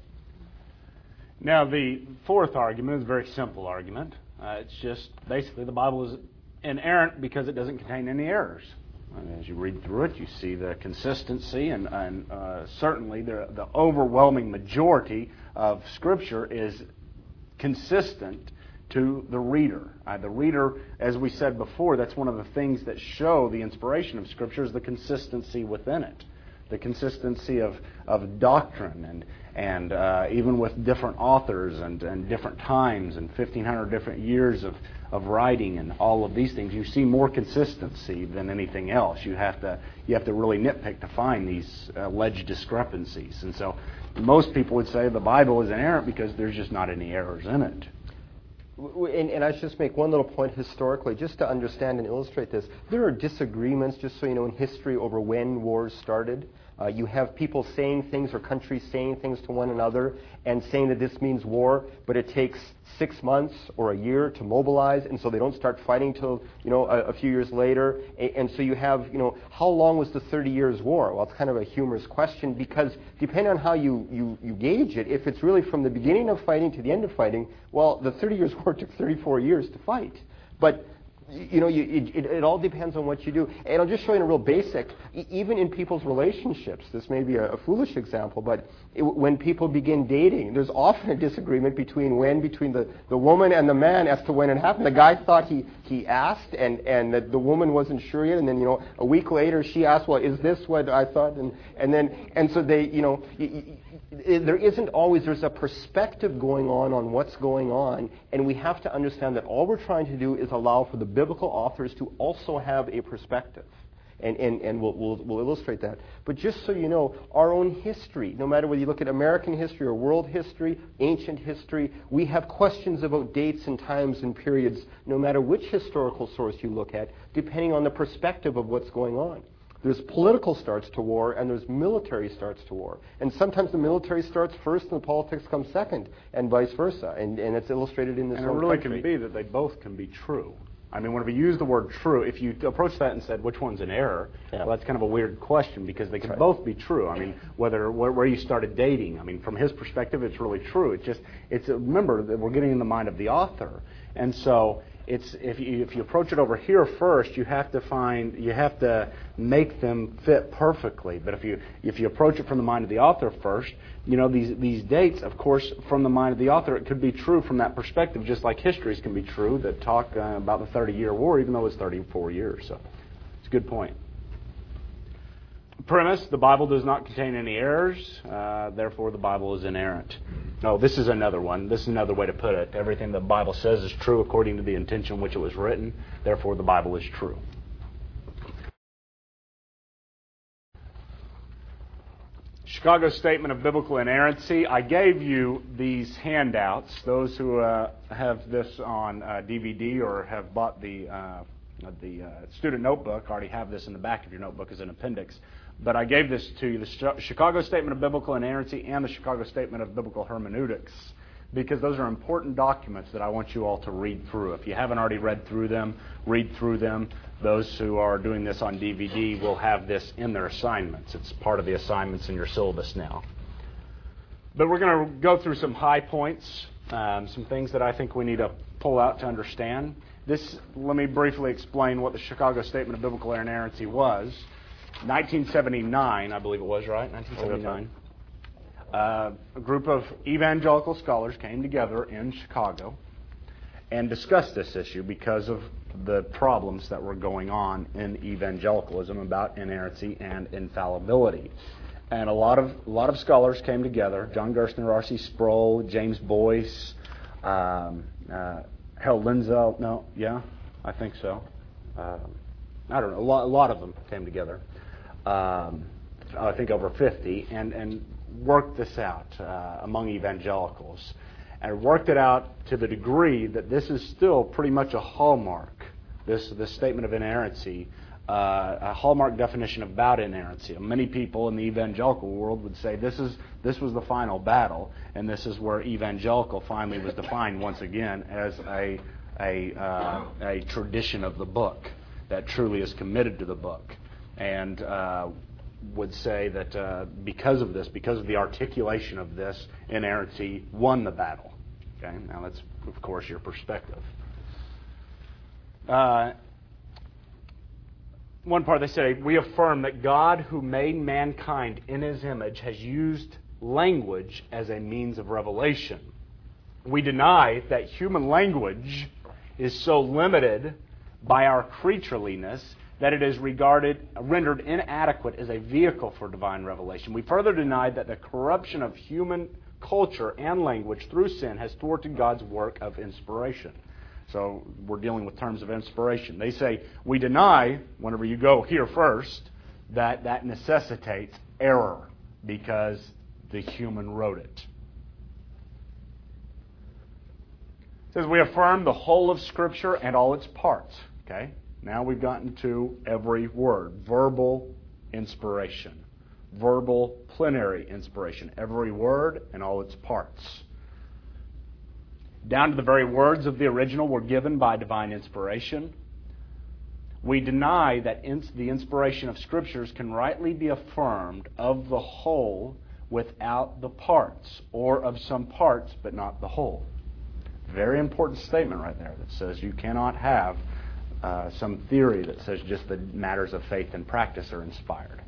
Now, the fourth argument is a very simple argument. It's just basically the Bible is inerrant because it doesn't contain any errors. And as you read through it, you see the consistency, and certainly the overwhelming majority of Scripture is consistent to the reader. The reader, as we said before, that's one of the things that show the inspiration of Scripture is the consistency within it. The consistency of doctrine and even with different authors and different times and 1,500 different years of writing and all of these things, you see more consistency than anything else. You have to really nitpick to find these alleged discrepancies. And so most people would say the Bible is inerrant because there's just not any errors in it. And I should just make one little point historically, just to understand and illustrate this. There are disagreements, just so you know, in history over when wars started. You have people saying things or countries saying things to one another and saying that this means war, but it takes 6 months or a year to mobilize, and so they don't start fighting till a few years later. And so you have how long was the 30 Years' War? Well, it's kind of a humorous question because depending on how you gauge it, if it's really from the beginning of fighting to the end of fighting, well, the 30 Years' War took 34 years to fight. But it all depends on what you do. And I'll just show you in a real basic, even in people's relationships, this may be a foolish example, but when people begin dating, there's often a disagreement between the woman and the man as to when it happened. The guy thought he asked, and that the woman wasn't sure yet, and then, a week later she asked, well, is this what I thought? And so they, there isn't always, there's a perspective going on what's going on, and we have to understand that all we're trying to do is allow for the biblical authors to also have a perspective. And we'll illustrate that. But just so you know, our own history, no matter whether you look at American history or world history, ancient history, we have questions about dates and times and periods, no matter which historical source you look at, depending on the perspective of what's going on. There's political starts to war, and there's military starts to war. And sometimes the military starts first and the politics come second, and vice versa. And it's illustrated in this whole country. And it really can be that they both can be true. I mean, whenever you use the word true, if you approach that and said, which one's an error, well, that's kind of a weird question because they can both be true. I mean, where you started dating, I mean, from his perspective, it's really true. Remember that we're getting in the mind of the author. And so if you approach it over here first, you have to make them fit perfectly. But if you approach it from the mind of the author first, these dates, of course, from the mind of the author, it could be true from that perspective, just like histories can be true that talk about the 30-year war, even though it's 34 years. So it's a good point. Premise: the Bible does not contain any errors, therefore the Bible is inerrant. No, this is another one. This is another way to put it. Everything the Bible says is true according to the intention which it was written, therefore the Bible is true. Chicago Statement of Biblical Inerrancy. I gave you these handouts. Those who have this on DVD or have bought the student notebook already have this in the back of your notebook as an appendix. But I gave this to you, the Chicago Statement of Biblical Inerrancy and the Chicago Statement of Biblical Hermeneutics, because those are important documents that I want you all to read through. If you haven't already read through them, read through them. Those who are doing this on DVD will have this in their assignments. It's part of the assignments in your syllabus now. But we're going to go through some high points, some things that I think we need to pull out to understand. Let me briefly explain what the Chicago Statement of Biblical Inerrancy was. 1979, I believe it was, right? 1979. A group of evangelical scholars came together in Chicago and discussed this issue because of the problems that were going on in evangelicalism about inerrancy and infallibility. And a lot of scholars came together: John Gerstner, R.C. Sproul, James Boyce, Harold Lindsell. No, yeah, I think so. I don't know, a lot of them came together. I think over 50, and worked this out among evangelicals, and worked it out to the degree that this is still pretty much a hallmark, this statement of inerrancy, a hallmark definition about inerrancy. Many people in the evangelical world would say this was the final battle, and this is where evangelical finally was defined once again as a tradition of the book that truly is committed to the book, and would say that because of this, because of the articulation of this, inerrancy won the battle. Okay, now that's of course your perspective. One part they say, we affirm that God, who made mankind in His image, has used language as a means of revelation. We deny that human language is so limited by our creatureliness that it is rendered inadequate as a vehicle for divine revelation. We further deny that the corruption of human culture and language through sin has thwarted God's work of inspiration. So we're dealing with terms of inspiration. They say, we deny, whenever you go here first, that necessitates error because the human wrote it. It says, we affirm the whole of Scripture and all its parts. Okay? Now we've gotten to every word. Verbal inspiration. Verbal plenary inspiration. Every word and all its parts. Down to the very words of the original were given by divine inspiration. We deny that the inspiration of Scriptures can rightly be affirmed of the whole without the parts, or of some parts but not the whole. Very important statement right there that says you cannot have some theory that says just the matters of faith and practice are inspired.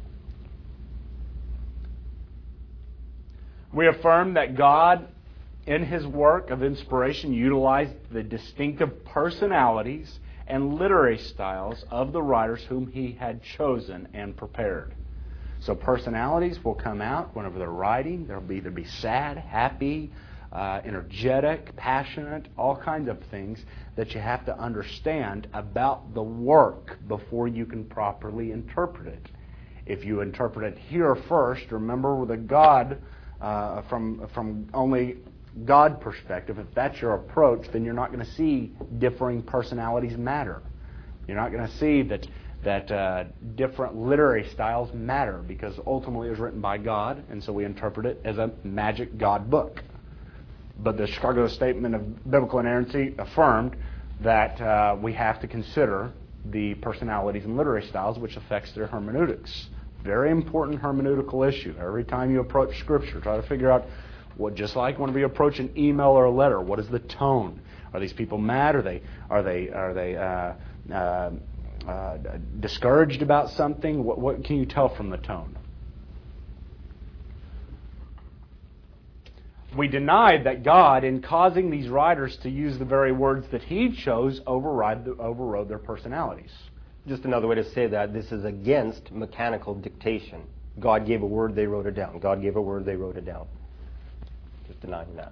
We affirm that God, in His work of inspiration, utilized the distinctive personalities and literary styles of the writers whom He had chosen and prepared. So personalities will come out whenever they're writing. They'll either be sad, happy, energetic, passionate, all kinds of things that you have to understand about the work before you can properly interpret it. If you interpret it here first, remember the God, from only God perspective, if that's your approach, then you're not going to see differing personalities matter. You're not going to see that different literary styles matter, because ultimately it was written by God, and so we interpret it as a magic God book. But the Chicago Statement of Biblical Inerrancy affirmed that we have to consider the personalities and literary styles, which affects their hermeneutics. Very important hermeneutical issue. Every time you approach Scripture, try to figure out, just like whenever you approach an email or a letter, what is the tone? Are these people mad? Are they discouraged about something? What can you tell from the tone? We denied that God, in causing these writers to use the very words that He chose, overrode their personalities. Just another way to say that, this is against mechanical dictation. God gave a word, they wrote it down. God gave a word, they wrote it down. Just denying that.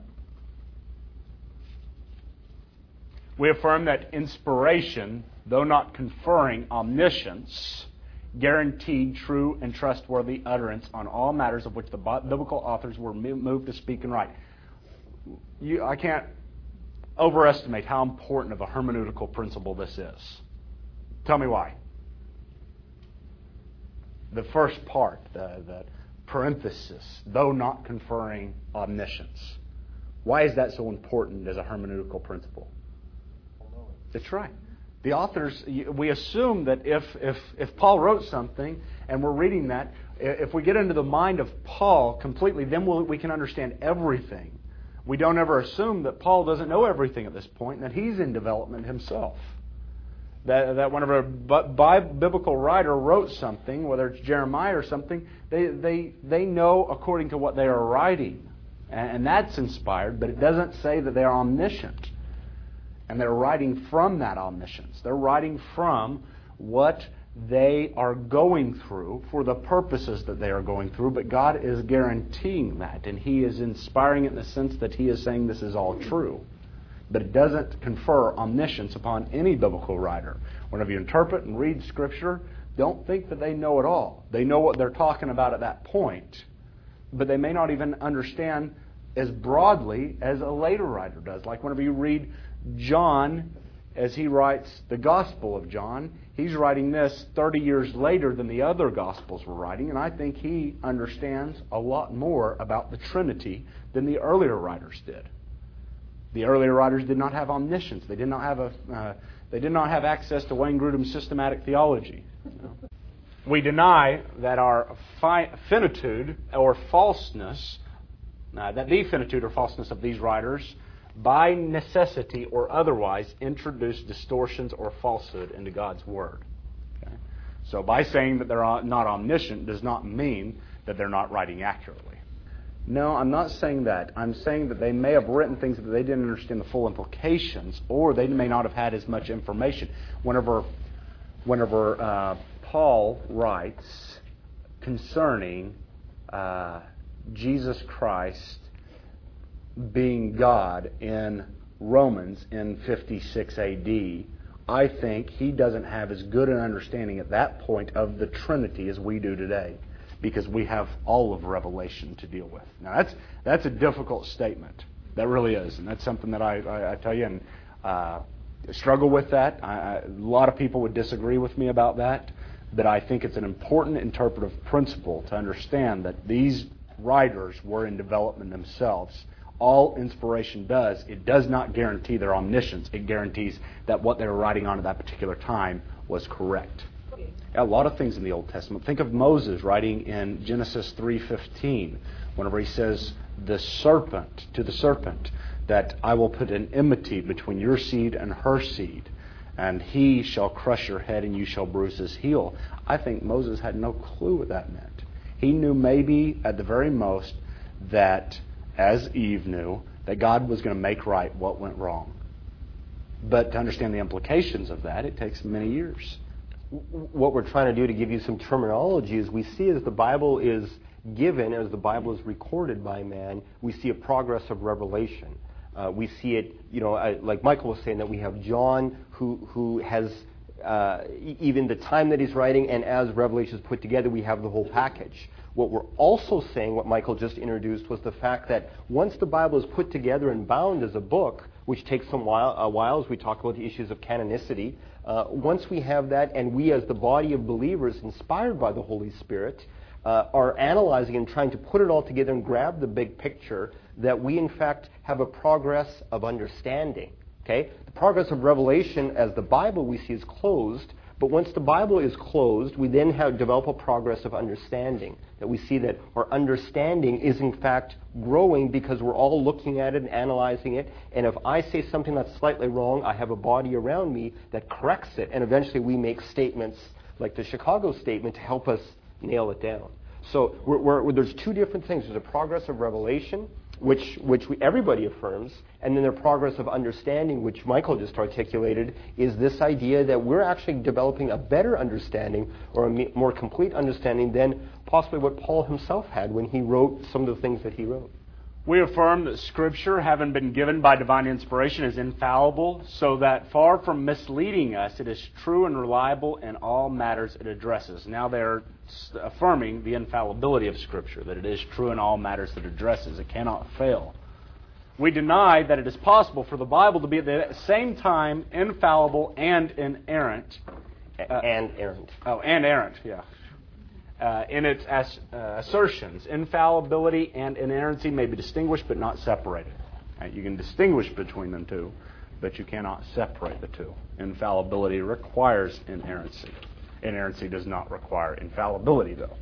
We affirm that inspiration, though not conferring omniscience, guaranteed true and trustworthy utterance on all matters of which the biblical authors were moved to speak and write. I can't overestimate how important of a hermeneutical principle this is. Tell me why. The first part, the parenthesis, though not conferring omniscience. Why is that so important as a hermeneutical principle? That's right. The authors, we assume that if Paul wrote something and we're reading that, if we get into the mind of Paul completely, then we can understand everything. We don't ever assume that Paul doesn't know everything at this point and that he's in development himself. That whenever a biblical writer wrote something, whether it's Jeremiah or something, they know according to what they are writing. And that's inspired, but it doesn't say that they are omniscient. And they're writing from that omniscience. They're writing from what they are going through for the purposes that they are going through, but God is guaranteeing that, and He is inspiring it in the sense that He is saying this is all true. but it doesn't confer omniscience upon any biblical writer. Whenever you interpret and read Scripture, don't think that they know it all. They know what they're talking about at that point, but they may not even understand as broadly as a later writer does. Like whenever you read John, as he writes the Gospel of John, he's writing this 30 years later than the other Gospels were writing, and I think he understands a lot more about the Trinity than the earlier writers did. The earlier writers did not have omniscience. They did not have access to Wayne Grudem's systematic theology. We deny that our finitude or falseness, that the finitude or falseness of these writers, by necessity or otherwise, introduce distortions or falsehood into God's Word. Okay? So by saying that they're not omniscient does not mean that they're not writing accurately. No, I'm not saying that. I'm saying that they may have written things that they didn't understand the full implications, or they may not have had as much information. Whenever Paul writes concerning Jesus Christ being God in Romans in 56 AD, I think he doesn't have as good an understanding at that point of the Trinity as we do today, because we have all of Revelation to deal with. Now that's a difficult statement. That really is, and that's something that I tell you, and struggle with that. A lot of people would disagree with me about that, but I think it's an important interpretive principle to understand that these writers were in development themselves. All inspiration does, it does not guarantee their omniscience. It guarantees that what they were writing on at that particular time was correct. A lot of things in the Old Testament. Think of Moses writing in Genesis 3:15, whenever he says to the serpent, that I will put an enmity between your seed and her seed, and he shall crush your head and you shall bruise his heel. I think Moses had no clue what that meant. He knew maybe at the very most that, as Eve knew, that God was going to make right what went wrong. But to understand the implications of that, it takes many years. What we're trying to do to give you some terminology is we see as the Bible is given, as the Bible is recorded by man, we see a progress of revelation. We see it, like Michael was saying, that we have John who has even the time that he's writing, and as Revelation is put together, we have the whole package. What we're also saying, what Michael just introduced, was the fact that once the Bible is put together and bound as a book, which takes a while as we talk about the issues of canonicity, once we have that, and we as the body of believers inspired by the Holy Spirit are analyzing and trying to put it all together and grab the big picture, that we in fact have a progress of understanding. Okay? The progress of revelation as the Bible we see is closed, but once the Bible is closed, we then develop a progress of understanding. That we see that our understanding is in fact growing because we're all looking at it and analyzing it. And if I say something that's slightly wrong, I have a body around me that corrects it. And eventually we make statements like the Chicago statement to help us nail it down. So there's two different things. There's a progress of revelation, which everybody affirms, and then the progress of understanding, which Michael just articulated, is this idea that we're actually developing a better understanding or a more complete understanding than possibly what Paul himself had when he wrote some of the things that he wrote. We affirm that Scripture, having been given by divine inspiration, is infallible, so that far from misleading us, it is true and reliable in all matters it addresses. Now they're affirming the infallibility of Scripture, that it is true in all matters it addresses. It cannot fail. We deny that it is possible for the Bible to be at the same time infallible and inerrant. And errant. And errant, yeah. In its assertions. Infallibility and inerrancy may be distinguished but not separated. You can distinguish between them two, but you cannot separate the two. Infallibility requires inerrancy. Inerrancy does not require infallibility, though.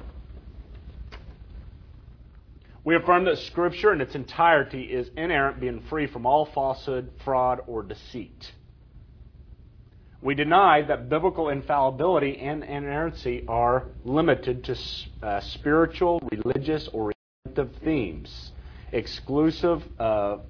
We affirm that Scripture in its entirety is inerrant, being free from all falsehood, fraud, or deceit. We deny that biblical infallibility and inerrancy are limited to spiritual, religious, or redemptive themes, exclusive of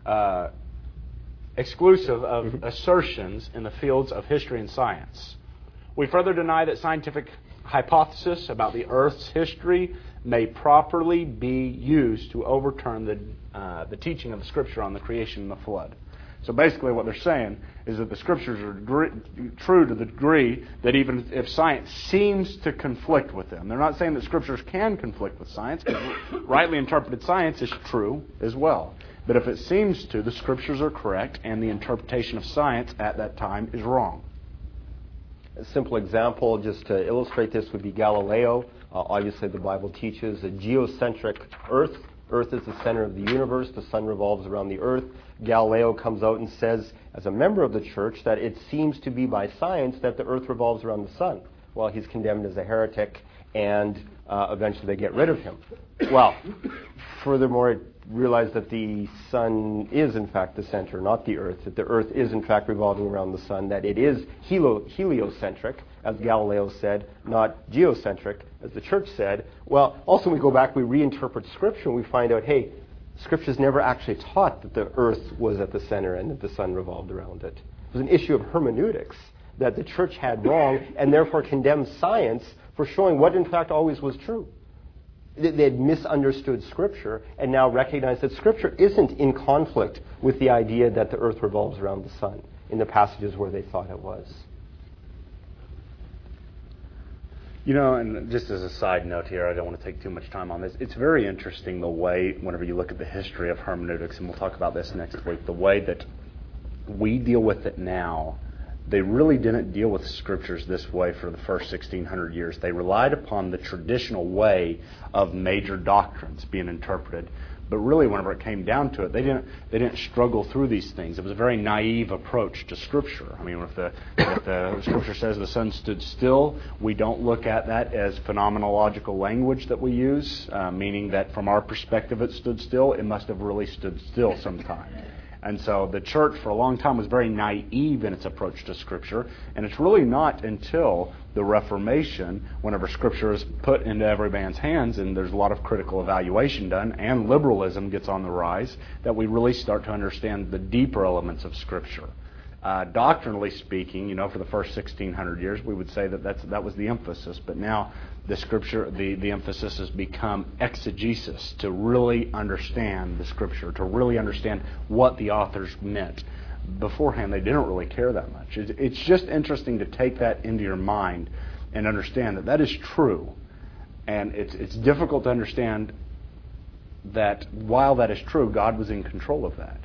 assertions in the fields of history and science. We further deny that scientific hypothesis about the Earth's history may properly be used to overturn the teaching of the Scripture on the creation and the flood. So basically what they're saying is that the Scriptures are true to the degree that even if science seems to conflict with them. They're not saying that Scriptures can conflict with science, because rightly interpreted science is true as well. But if it seems to, the Scriptures are correct, and the interpretation of science at that time is wrong. A simple example, just to illustrate this, would be Galileo. Obviously, the Bible teaches a geocentric Earth. Earth is the center of the universe. The sun revolves around the Earth. Galileo comes out and says, as a member of the church, that it seems to be by science that the Earth revolves around the sun. Well, he's condemned as a heretic, and eventually they get rid of him. Well, furthermore, it realized that the sun is, in fact, the center, not the Earth, that the Earth is, in fact, revolving around the sun, that it is heliocentric, as Galileo said, not geocentric, as the church said. Well, also we go back, we reinterpret Scripture, and we find out, hey, Scripture's never actually taught that the Earth was at the center and that the sun revolved around it. It was an issue of hermeneutics that the church had wrong, and therefore condemned science for showing what, in fact, always was true. They had misunderstood Scripture and now recognize that Scripture isn't in conflict with the idea that the earth revolves around the sun in the passages where they thought it was. You know, and just as a side note here, I don't want to take too much time on this. It's very interesting the way, whenever you look at the history of hermeneutics, and we'll talk about this next week, the way that we deal with it now. They really didn't deal with Scriptures this way for the first 1,600 years. They relied upon the traditional way of major doctrines being interpreted. But really, whenever it came down to it, they didn't struggle through these things. It was a very naive approach to Scripture. I mean, if the Scripture says the sun stood still, we don't look at that as phenomenological language that we use, meaning that from our perspective it stood still. It must have really stood still sometime. And so the church for a long time was very naive in its approach to Scripture, and it's really not until the Reformation, whenever Scripture is put into every man's hands and there's a lot of critical evaluation done and liberalism gets on the rise, that we really start to understand the deeper elements of Scripture. Doctrinally speaking, for the first 1,600 years, we would say that was the emphasis, but now the Scripture, the emphasis has become exegesis, to really understand the Scripture, to really understand what the authors meant. Beforehand, they didn't really care that much. It's just interesting to take that into your mind and understand that is true. And it's difficult to understand that while that is true, God was in control of that.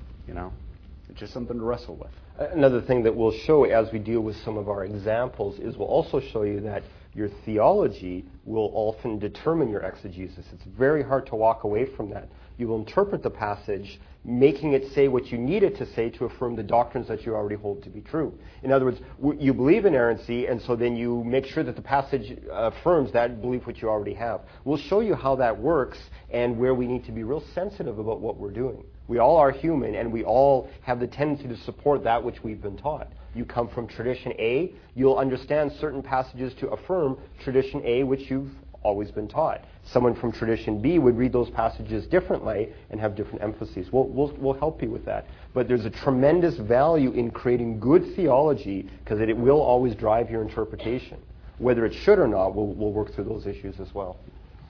It's just something to wrestle with. Another thing that we'll show as we deal with some of our examples is we'll also show you that your theology will often determine your exegesis. It's very hard to walk away from that. You will interpret the passage, making it say what you need it to say to affirm the doctrines that you already hold to be true. In other words, you believe in inerrancy, and so then you make sure that the passage affirms that belief which you already have. We'll show you how that works and where we need to be real sensitive about what we're doing. We all are human, and we all have the tendency to support that which we've been taught. You come from tradition A, you'll understand certain passages to affirm tradition A, which you've always been taught. Someone from tradition B would read those passages differently and have different emphases. We'll help you with that. But there's a tremendous value in creating good theology, because it will always drive your interpretation. Whether it should or not, we'll work through those issues as well.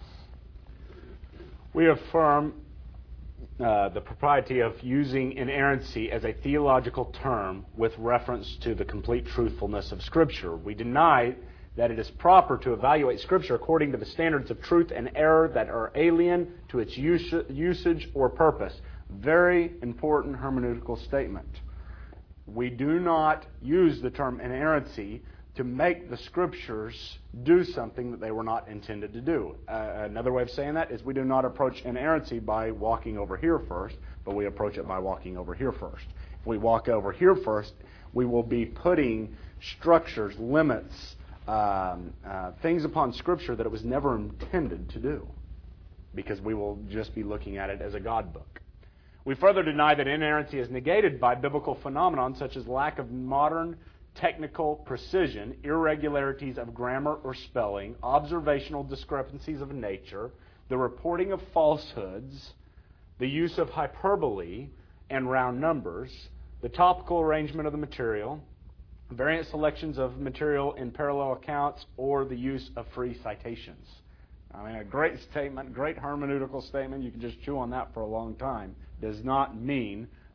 We affirm the propriety of using inerrancy as a theological term with reference to the complete truthfulness of Scripture. We deny that it is proper to evaluate Scripture according to the standards of truth and error that are alien to its usage or purpose. Very important hermeneutical statement. We do not use the term inerrancy to make the Scriptures do something that they were not intended to do. Another way of saying that is we do not approach inerrancy by walking over here first, but we approach it by walking over here first. If we walk over here first, we will be putting structures, limits, things upon Scripture that it was never intended to do, because we will just be looking at it as a God book. We further deny that inerrancy is negated by biblical phenomenon such as lack of modern technical precision, irregularities of grammar or spelling, observational discrepancies of nature, the reporting of falsehoods, the use of hyperbole and round numbers, the topical arrangement of the material, variant selections of material in parallel accounts, or the use of free citations. I mean, a great statement, great hermeneutical statement, you can just chew on that for a long time, does not mean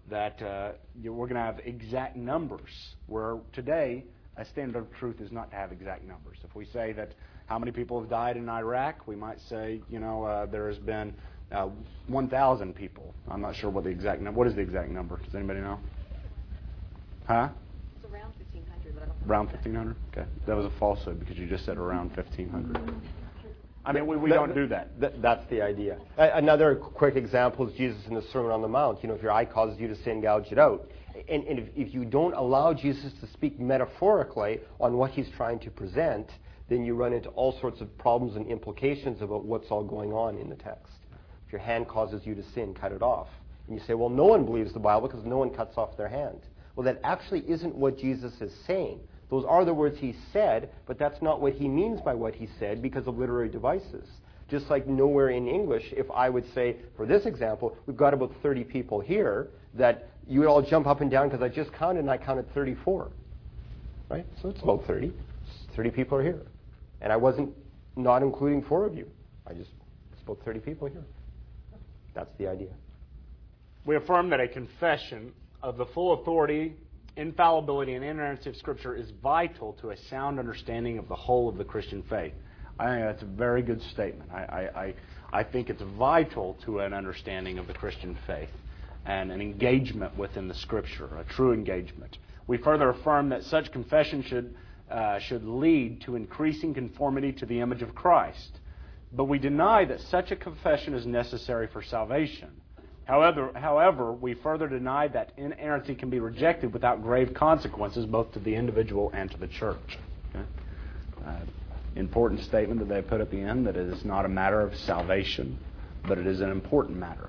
that we're going to have exact numbers, where today a standard of truth is not to have exact numbers. If we say that how many people have died in Iraq, we might say, there has been 1,000 people. I'm not sure what the exact number. What is the exact number? Does anybody know? Huh? It's around 1,500, but I don't know. Around 1,500? Okay. That was a falsehood because you just said around 1,500. I mean, we don't do that. That's the idea. Another quick example is Jesus in the Sermon on the Mount. If your eye causes you to sin, gouge it out. And if you don't allow Jesus to speak metaphorically on what he's trying to present, then you run into all sorts of problems and implications about what's all going on in the text. If your hand causes you to sin, cut it off. And you say, well, no one believes the Bible because no one cuts off their hand. Well, that actually isn't what Jesus is saying. Those are the words he said, but that's not what he means by what he said because of literary devices. Just like nowhere in English, if I would say, for this example, we've got about 30 people here, that you would all jump up and down because I just counted and I counted 34. Right? So it's about 30. 30 people are here. And I wasn't not including 4 of you. It's about 30 people here. That's the idea. We affirm that a confession of the full authority, infallibility, and inerrancy of Scripture is vital to a sound understanding of the whole of the Christian faith. I think that's a very good statement. I think it's vital to an understanding of the Christian faith and an engagement within the Scripture, a true engagement. We further affirm that such confession should lead to increasing conformity to the image of Christ. But we deny that such a confession is necessary for salvation. However, we further deny that inerrancy can be rejected without grave consequences both to the individual and to the church. Okay? Important statement that they put at the end, that it is not a matter of salvation, but it is an important matter.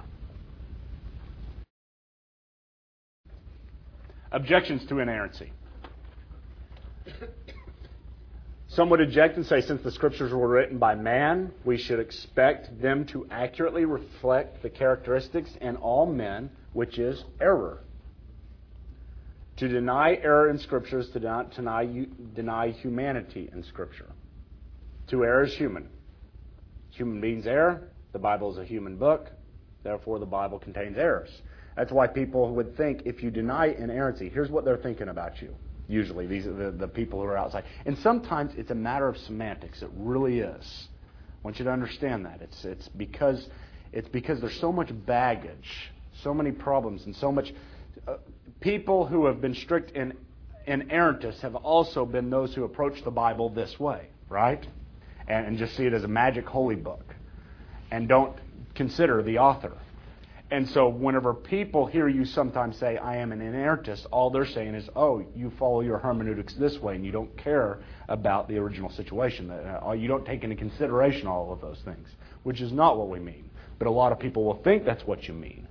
Objections to inerrancy. Some would object and say, since the Scriptures were written by man, we should expect them to accurately reflect the characteristics in all men, which is error. To deny error in Scripture is to deny humanity in Scripture. To err is human. Human beings err. The Bible is a human book. Therefore, the Bible contains errors. That's why people would think if you deny inerrancy, here's what they're thinking about you. Usually, these are the people who are outside. And sometimes it's a matter of semantics. It really is. I want you to understand that. It's because there's so much baggage, so many problems, and so much... people who have been strict inerrantists have also been those who approach the Bible this way, right? And just see it as a magic holy book and don't consider the author. And so whenever people hear you sometimes say, I am an inerrantist, all they're saying is, oh, you follow your hermeneutics this way and you don't care about the original situation. You don't take into consideration all of those things, which is not what we mean. But a lot of people will think that's what you mean.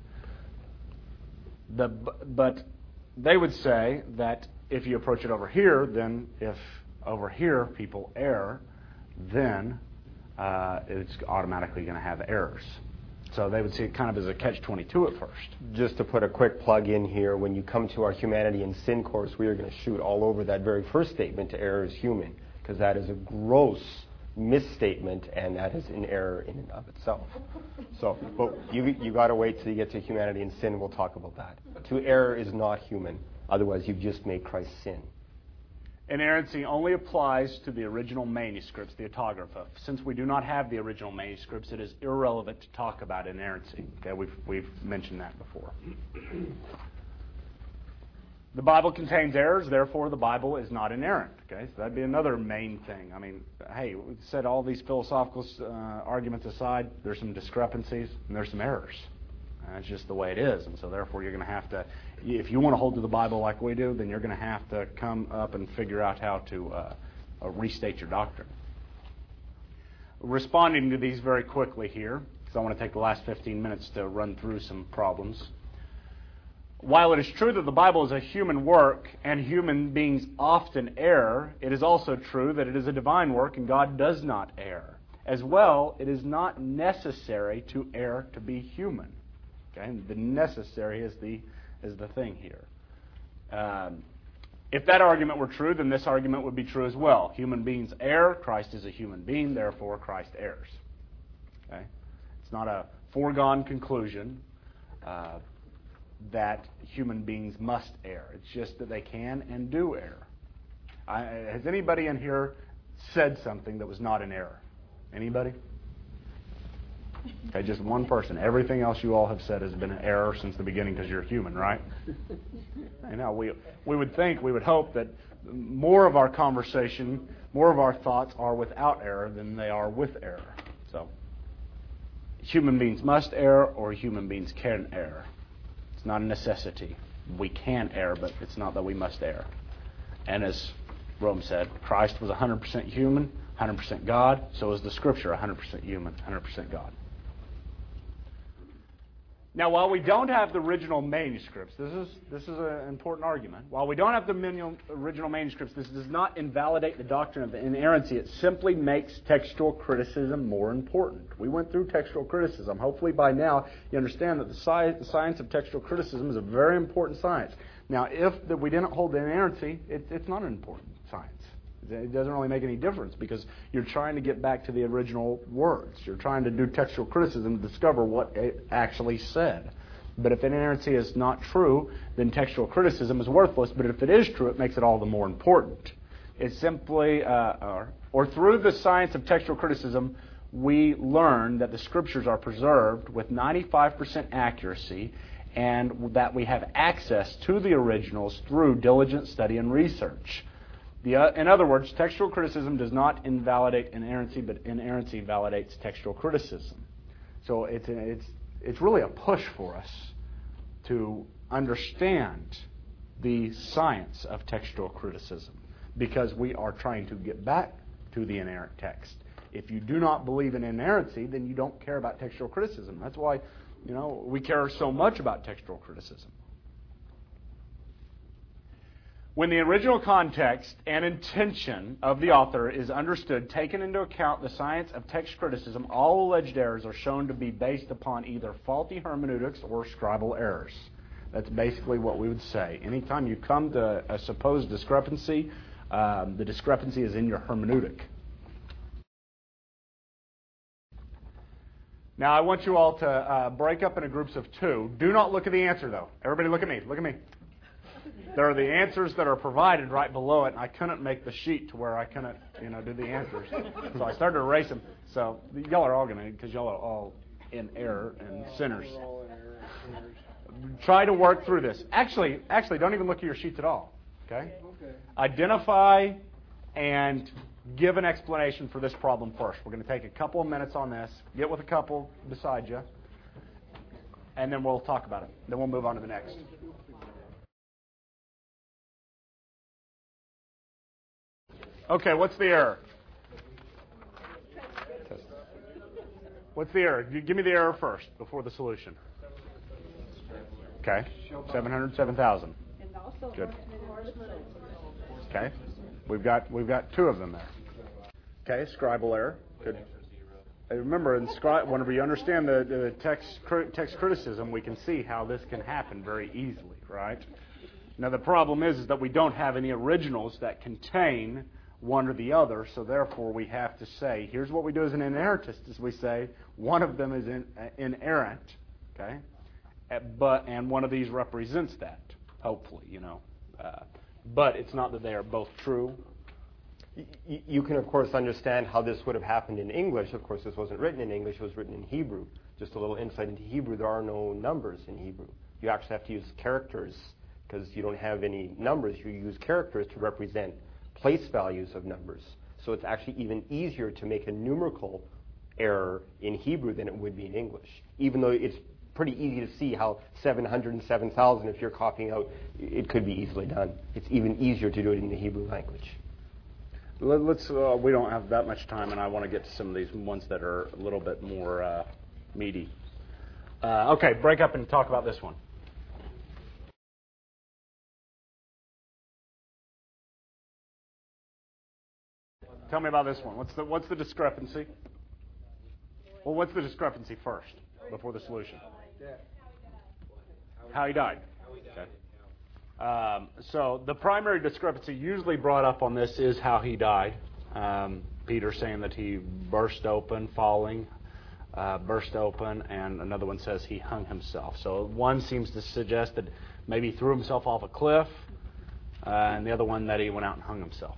But they would say that if you approach it over here, then if over here people err, then it's automatically going to have errors. So they would see it kind of as a catch-22 at first. Just to put a quick plug in here, when you come to our Humanity and Sin course, we are going to shoot all over that very first statement, to err is human, because that is a gross misstatement, and that is an error in and of itself. So, but you got to wait till you get to Humanity and Sin, and we'll talk about that. To err is not human. Otherwise, you've just made Christ sin. Inerrancy only applies to the original manuscripts, the autographa. Since we do not have the original manuscripts, it is irrelevant to talk about inerrancy. Okay, we've mentioned that before. The Bible contains errors, therefore the Bible is not inerrant. Okay, so that'd be another main thing. I mean, hey, we set all these philosophical arguments aside. There's some discrepancies and there's some errors. That's just the way it is, and so therefore you're going to have to, if you want to hold to the Bible like we do, then you're going to have to come up and figure out how to restate your doctrine. Responding to these very quickly here, because I want to take the last 15 minutes to run through some problems. While it is true that the Bible is a human work and human beings often err, it is also true that it is a divine work and God does not err. As well, it is not necessary to err to be human. Okay, and the necessary is the thing here. If that argument were true, then this argument would be true as well. Human beings err. Christ is a human being. Therefore, Christ errs. Okay, it's not a foregone conclusion. that human beings must err. It's just that they can and do err. Has anybody in here said something that was not an error? Anybody? Okay, just one person. Everything else you all have said has been an error since the beginning because you're human, right? I know. We would hope that more of our conversation, more of our thoughts are without error than they are with error. So, human beings must err or human beings can err. It's not a necessity. We can err, but it's not that we must err. And as Rome said, Christ was 100% human, 100% God. So is the Scripture 100% human, 100% God. Now, while we don't have the original manuscripts, this is an important argument. While we don't have the original manuscripts, this does not invalidate the doctrine of inerrancy. It simply makes textual criticism more important. We went through textual criticism. Hopefully by now you understand that the science of textual criticism is a very important science. Now, if we didn't hold the inerrancy, it's not an important science. It doesn't really make any difference because you're trying to get back to the original words. You're trying to do textual criticism to discover what it actually said. But if inerrancy is not true, then textual criticism is worthless. But if it is true, it makes it all the more important. It's simply, or through the science of textual criticism, we learn that the Scriptures are preserved with 95% accuracy and that we have access to the originals through diligent study and research. In other words, textual criticism does not invalidate inerrancy, but inerrancy validates textual criticism. So it's really a push for us to understand the science of textual criticism because we are trying to get back to the inerrant text. If you do not believe in inerrancy, then you don't care about textual criticism. That's why, we care so much about textual criticism. When the original context and intention of the author is understood, taken into account the science of text criticism, all alleged errors are shown to be based upon either faulty hermeneutics or scribal errors. That's basically what we would say. Anytime you come to a supposed discrepancy, the discrepancy is in your hermeneutic. Now, I want you all to break up into groups of two. Do not look at the answer, though. Everybody look at me. Look at me. There are the answers that are provided right below it, and I couldn't make the sheet to where I couldn't, do the answers. So I started to erase them. So y'all are all going to, because y'all are all in error and sinners. Try to work through this. Actually, don't even look at your sheets at all. Okay? Identify and give an explanation for this problem first. We're going to take a couple of minutes on this. Get with a couple beside you, and then we'll talk about it. Then we'll move on to the next. Okay, what's the error? What's the error? Give me the error first before the solution. Okay, 707,000. Good. Okay, we've got two of them there. Okay, scribal error. Good. Remember, whenever you understand the text criticism, we can see how this can happen very easily, right? Now, the problem is that we don't have any originals that contain one or the other, so therefore we have to say, here's what we do as an inerrantist, is we say one of them is inerrant, okay, and one of these represents that, hopefully, but it's not that they are both true. You can, of course, understand how this would have happened in English. Of course, this wasn't written in English, it was written in Hebrew. Just a little insight into Hebrew, there are no numbers in Hebrew. You actually have to use characters, because you don't have any numbers. You use characters to represent place values of numbers. So it's actually even easier to make a numerical error in Hebrew than it would be in English, even though it's pretty easy to see how 707,000, if you're copying out, it could be easily done. It's even easier to do it in the Hebrew language. We don't have that much time, and I want to get to some of these ones that are a little bit more meaty. Okay, break up and talk about this one. Tell me about this one. What's the discrepancy? Well, what's the discrepancy first, before the solution? How he died. Okay. So the primary discrepancy usually brought up on this is how he died. Peter saying that he burst open, falling. burst open, and another one says he hung himself. So one seems to suggest that maybe he threw himself off a cliff, and the other one that he went out and hung himself.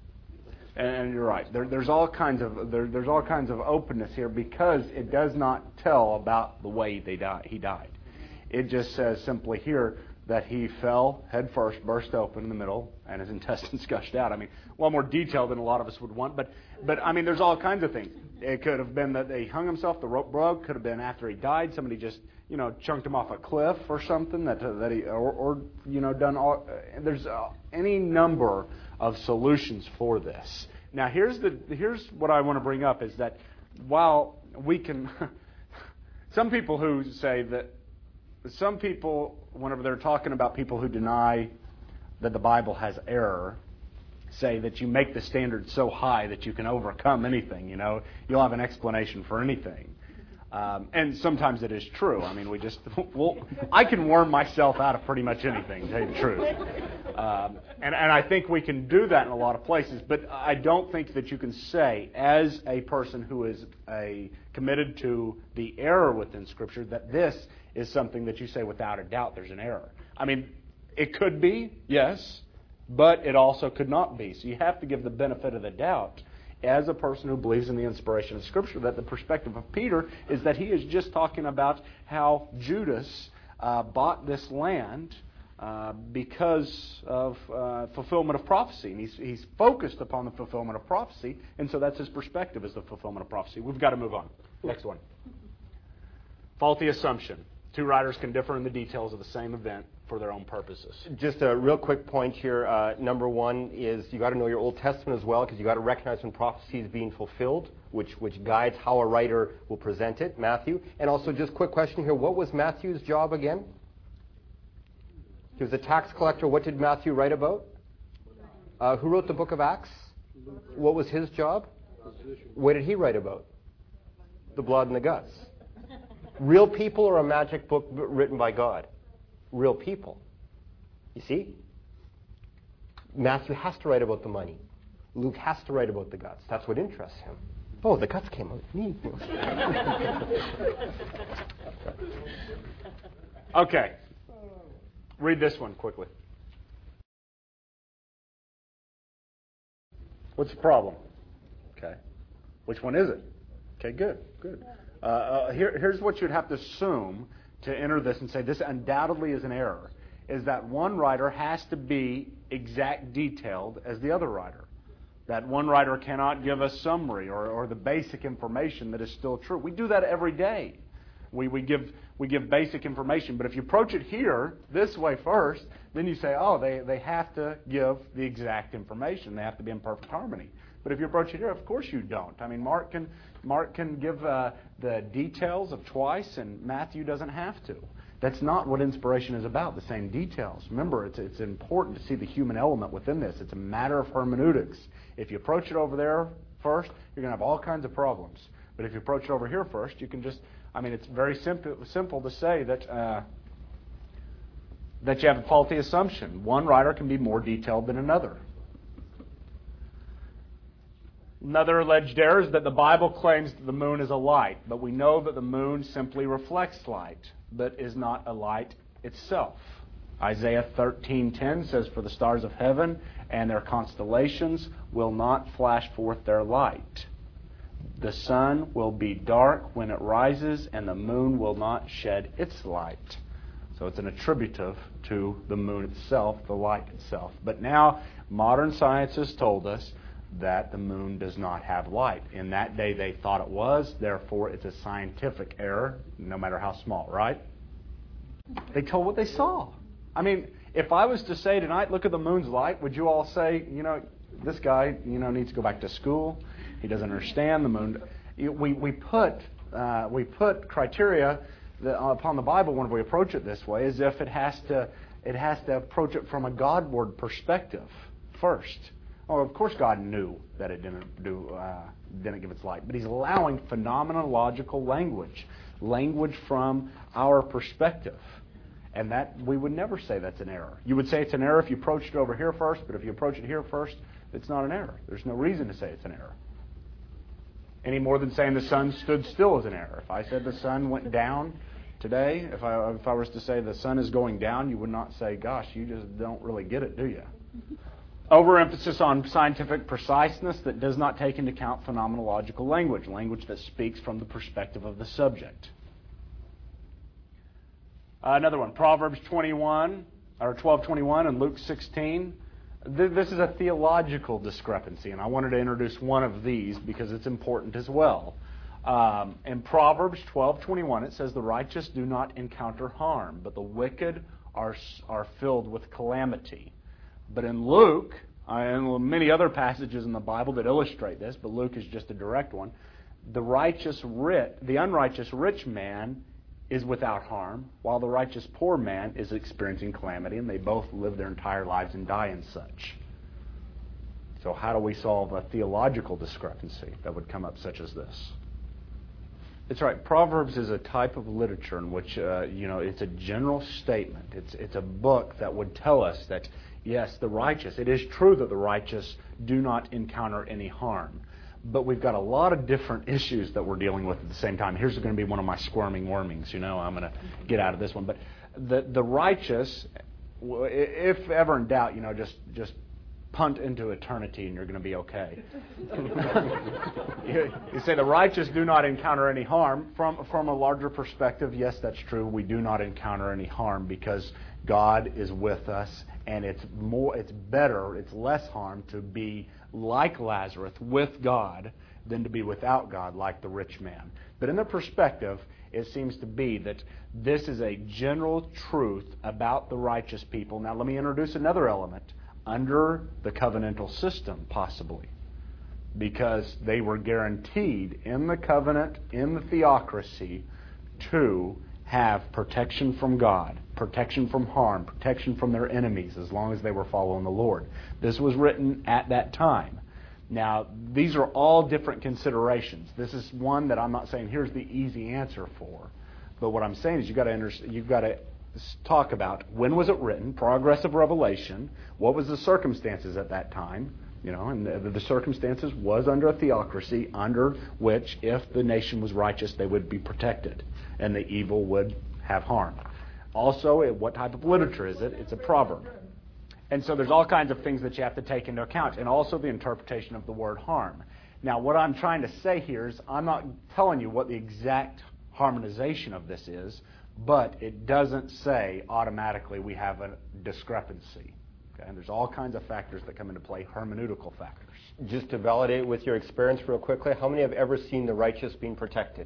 And you're right. There's all kinds of openness here because it does not tell about the way he died. It just says simply here that he fell head first, burst open in the middle, and his intestines gushed out. I mean, a lot more detail than a lot of us would want, but I mean, there's all kinds of things. It could have been that he hung himself, the rope broke. Could have been after he died, somebody just chunked him off a cliff or something that he done all. There's any number of solutions for this. Now, here's what I want to bring up is that while we can, some people who say that. Some people, whenever they're talking about people who deny that the Bible has error, say that you make the standard so high that you can overcome anything. You'll have an explanation for anything. And sometimes it is true. I mean, I can worm myself out of pretty much anything, to tell you the truth. And I think we can do that in a lot of places, but I don't think that you can say, as a person who is committed to the error within Scripture, that this is something that you say without a doubt there's an error. I mean, it could be, yes, but it also could not be. So you have to give the benefit of the doubt as a person who believes in the inspiration of Scripture, that the perspective of Peter is that he is just talking about how Judas bought this land because of fulfillment of prophecy. And he's focused upon the fulfillment of prophecy, and so that's his perspective, is the fulfillment of prophecy. We've got to move on. Next one. Faulty assumption. Two writers can differ in the details of the same event for their own purposes. Just a real quick point here. Number one is you got to know your Old Testament as well, because you got to recognize when prophecy is being fulfilled, which guides how a writer will present it, Matthew. And also, just quick question here. What was Matthew's job again? He was a tax collector. What did Matthew write about? Who wrote the book of Acts? What was his job? What did he write about? The blood and the guts. Real people or a magic book written by God? Real people. You see? Matthew has to write about the money. Luke has to write about the guts. That's what interests him. Oh, the guts came out. Neat. Okay. Read this one quickly. What's the problem? Okay. Which one is it? Okay, good. Here's what you'd have to assume to enter this and say this undoubtedly is an error, is that one writer has to be exact detailed as the other writer. That one writer cannot give a summary or the basic information that is still true. We do that every day. We give basic information, but if you approach it here this way first, then you say, oh, they have to give the exact information. They have to be in perfect harmony. But if you approach it here, of course you don't. I mean, Mark can give the details of twice, and Matthew doesn't have to. That's not what inspiration is about, the same details. Remember, it's important to see the human element within this. It's a matter of hermeneutics. If you approach it over there first, you're going to have all kinds of problems. But if you approach it over here first, you can just, it's very simple to say that you have a faulty assumption. One writer can be more detailed than another. Another alleged error is that the Bible claims that the moon is a light, but we know that the moon simply reflects light, but is not a light itself. Isaiah 13:10 says, "For the stars of heaven and their constellations will not flash forth their light. The sun will be dark when it rises, and the moon will not shed its light." So it's an attributive to the moon itself, the light itself. But now modern science has told us that the moon does not have light. In that day they thought it was, therefore it's a scientific error, no matter how small, right? They told what they saw. If I was to say tonight, look at the moon's light, would you all say, this guy, needs to go back to school? He doesn't understand the moon. We put criteria upon the Bible when we approach it this way, as if it has to approach it from a Godward perspective first. Oh, of course God knew that it didn't give its light, but He's allowing phenomenological language from our perspective, and that we would never say that's an error. You would say it's an error if you approached it over here first, but if you approach it here first, it's not an error. There's no reason to say it's an error. Any more than saying the sun stood still is an error. If I said the sun went down today, if I was to say the sun is going down, you would not say, gosh, you just don't really get it, do you? Overemphasis on scientific preciseness that does not take into account phenomenological language, language that speaks from the perspective of the subject. Another one, Proverbs 21, or 12:21 and Luke 16. This is a theological discrepancy, and I wanted to introduce one of these because it's important as well. In Proverbs 12:21, it says, "The righteous do not encounter harm, but the wicked are filled with calamity." But in Luke, and many other passages in the Bible that illustrate this, but Luke is just a direct one, the unrighteous rich man is without harm, while the righteous poor man is experiencing calamity, and they both live their entire lives and die in such. So how do we solve a theological discrepancy that would come up such as this? It's right. Proverbs is a type of literature in which, it's a general statement. It's a book that would tell us that, yes, it is true that the righteous do not encounter any harm. But we've got a lot of different issues that we're dealing with at the same time. Here's going to be one of my squirming wormings. I'm going to get out of this one. But the righteous, if ever in doubt, just punt into eternity and you're going to be okay. You say the righteous do not encounter any harm. From a larger perspective, yes, that's true. We do not encounter any harm because God is with us, and it's less harm to be like Lazarus with God than to be without God like the rich man. But in the perspective, it seems to be that this is a general truth about the righteous people. Now let me introduce another element under the covenantal system, possibly, because they were guaranteed in the covenant, in the theocracy, to have protection from God, protection from harm, protection from their enemies, as long as they were following the Lord. This was written at that time. Now, these are all different considerations. This is one that I'm not saying here's the easy answer for, but what I'm saying is you've got to talk about when was it written, progress of revelation, what was the circumstances at that time, and the circumstances was under a theocracy under which if the nation was righteous they would be protected and the evil would have harm. Also, what type of literature is it? It's a proverb. And so there's all kinds of things that you have to take into account, and also the interpretation of the word harm. Now, what I'm trying to say here is I'm not telling you what the exact harmonization of this is, but it doesn't say automatically we have a discrepancy. Okay? And there's all kinds of factors that come into play, hermeneutical factors. Just to validate with your experience real quickly, how many have ever seen the righteous being protected?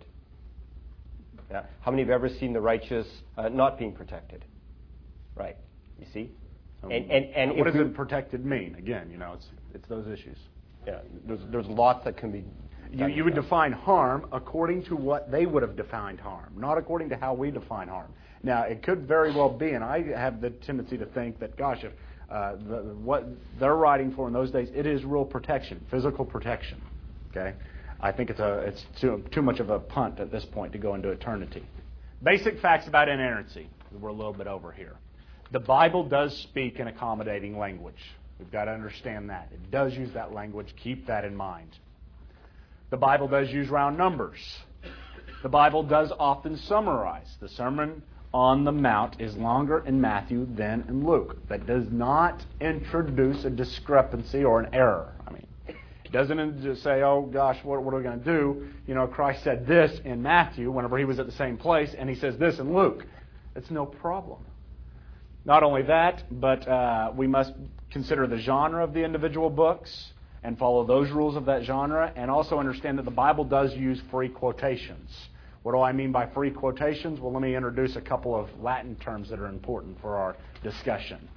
Yeah. How many have ever seen the righteous not being protected? Right. You see? And what does it protected mean? Again, it's those issues. Yeah. There's lots that can be. You would define harm according to what they would have defined harm, not according to how we define harm. Now, it could very well be, and I have the tendency to think that, gosh, if what they're writing for in those days, it is real protection, physical protection. Okay, I think it's too much of a punt at this point to go into eternity. Basic facts about inerrancy. We're a little bit over here. The Bible does speak in accommodating language. We've got to understand that. It does use that language. Keep that in mind. The Bible does use round numbers. The Bible does often summarize. The Sermon on the Mount is longer in Matthew than in Luke. That does not introduce a discrepancy or an error. It doesn't just say, oh gosh, what are we going to do? Christ said this in Matthew whenever he was at the same place, and he says this in Luke. It's no problem. Not only that, but we must consider the genre of the individual books and follow those rules of that genre, and also understand that the Bible does use free quotations. What do I mean by free quotations? Well, let me introduce a couple of Latin terms that are important for our discussion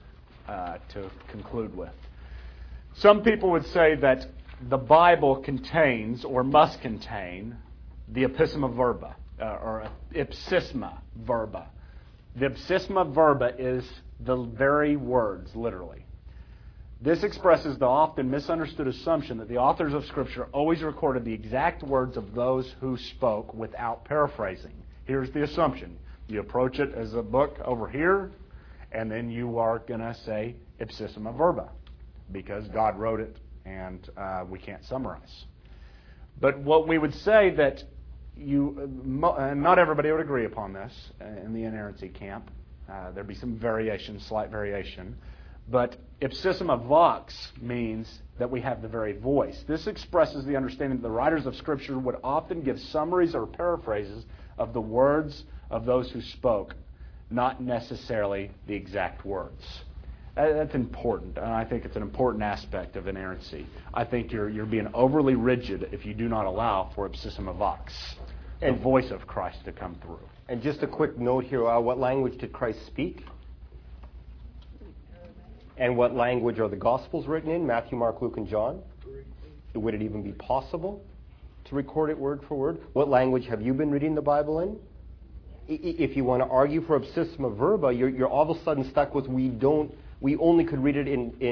to conclude with. Some people would say that the Bible contains or must contain the ipsisma verba, or ipsisma verba. The ipsisma verba is the very words, literally. This expresses the often misunderstood assumption that the authors of Scripture always recorded the exact words of those who spoke without paraphrasing. Here's the assumption. You approach it as a book over here, and then you are going to say ipsisma verba, because God wrote it, and we can't summarize. But what we would say that not everybody would agree upon this in the inerrancy camp. There'd be some variation, slight variation. But ipsissima vox means that we have the very voice. This expresses the understanding that the writers of Scripture would often give summaries or paraphrases of the words of those who spoke, not necessarily the exact words. That's important, and I think it's an important aspect of inerrancy. I think you're being overly rigid if you do not allow for ipsissima vox, the voice of Christ to come through. And just a quick note here, what language did Christ speak? And what language are the Gospels written in? Matthew, Mark, Luke, and John? Would it even be possible to record it word for word? What language have you been reading the Bible in? If you want to argue for ipsissima verba, you're all of a sudden stuck with we only could read it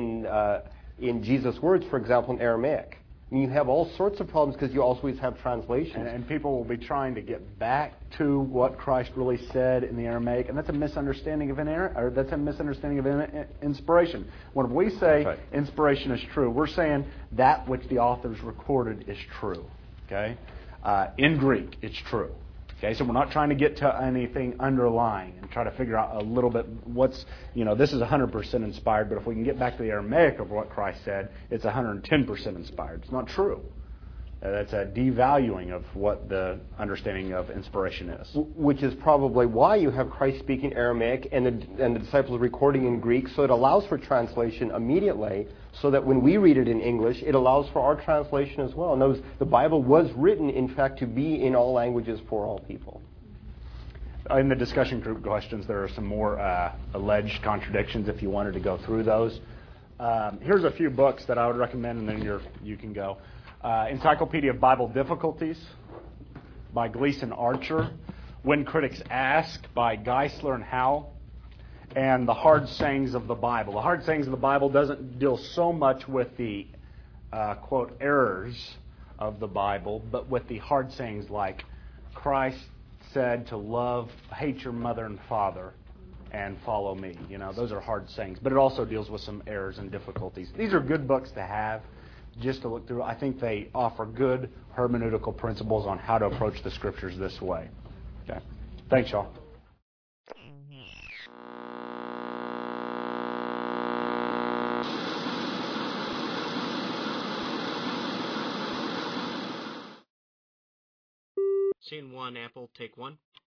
in Jesus' words, for example, in Aramaic. I mean, you have all sorts of problems because you always have translations. And people will be trying to get back to what Christ really said in the Aramaic, and that's a misunderstanding of inspiration. When we say inspiration is true, we're saying that which the authors recorded is true. Okay, in Greek, it's true. Okay, so we're not trying to get to anything underlying and try to figure out a little bit this is 100% inspired, but if we can get back to the Aramaic of what Christ said, it's 110% inspired. It's not true. That's a devaluing of what the understanding of inspiration is. Which is probably why you have Christ speaking Aramaic and the disciples recording in Greek, so it allows for translation immediately, so that when we read it in English, it allows for our translation as well. Notice the Bible was written, in fact, to be in all languages for all people. In the discussion group questions, there are some more alleged contradictions if you wanted to go through those. Here's a few books that I would recommend, and then you can go. Encyclopedia of Bible Difficulties by Gleason Archer. When Critics Ask by Geisler and Howell. And The Hard Sayings of the Bible. The Hard Sayings of the Bible doesn't deal so much with the, quote, errors of the Bible, but with the hard sayings like Christ said to hate your mother and father and follow me. Those are hard sayings. But it also deals with some errors and difficulties. These are good books to have just to look through. I think they offer good hermeneutical principles on how to approach the Scriptures this way. Okay. Thanks, y'all. Scene 1, Apple, take 1.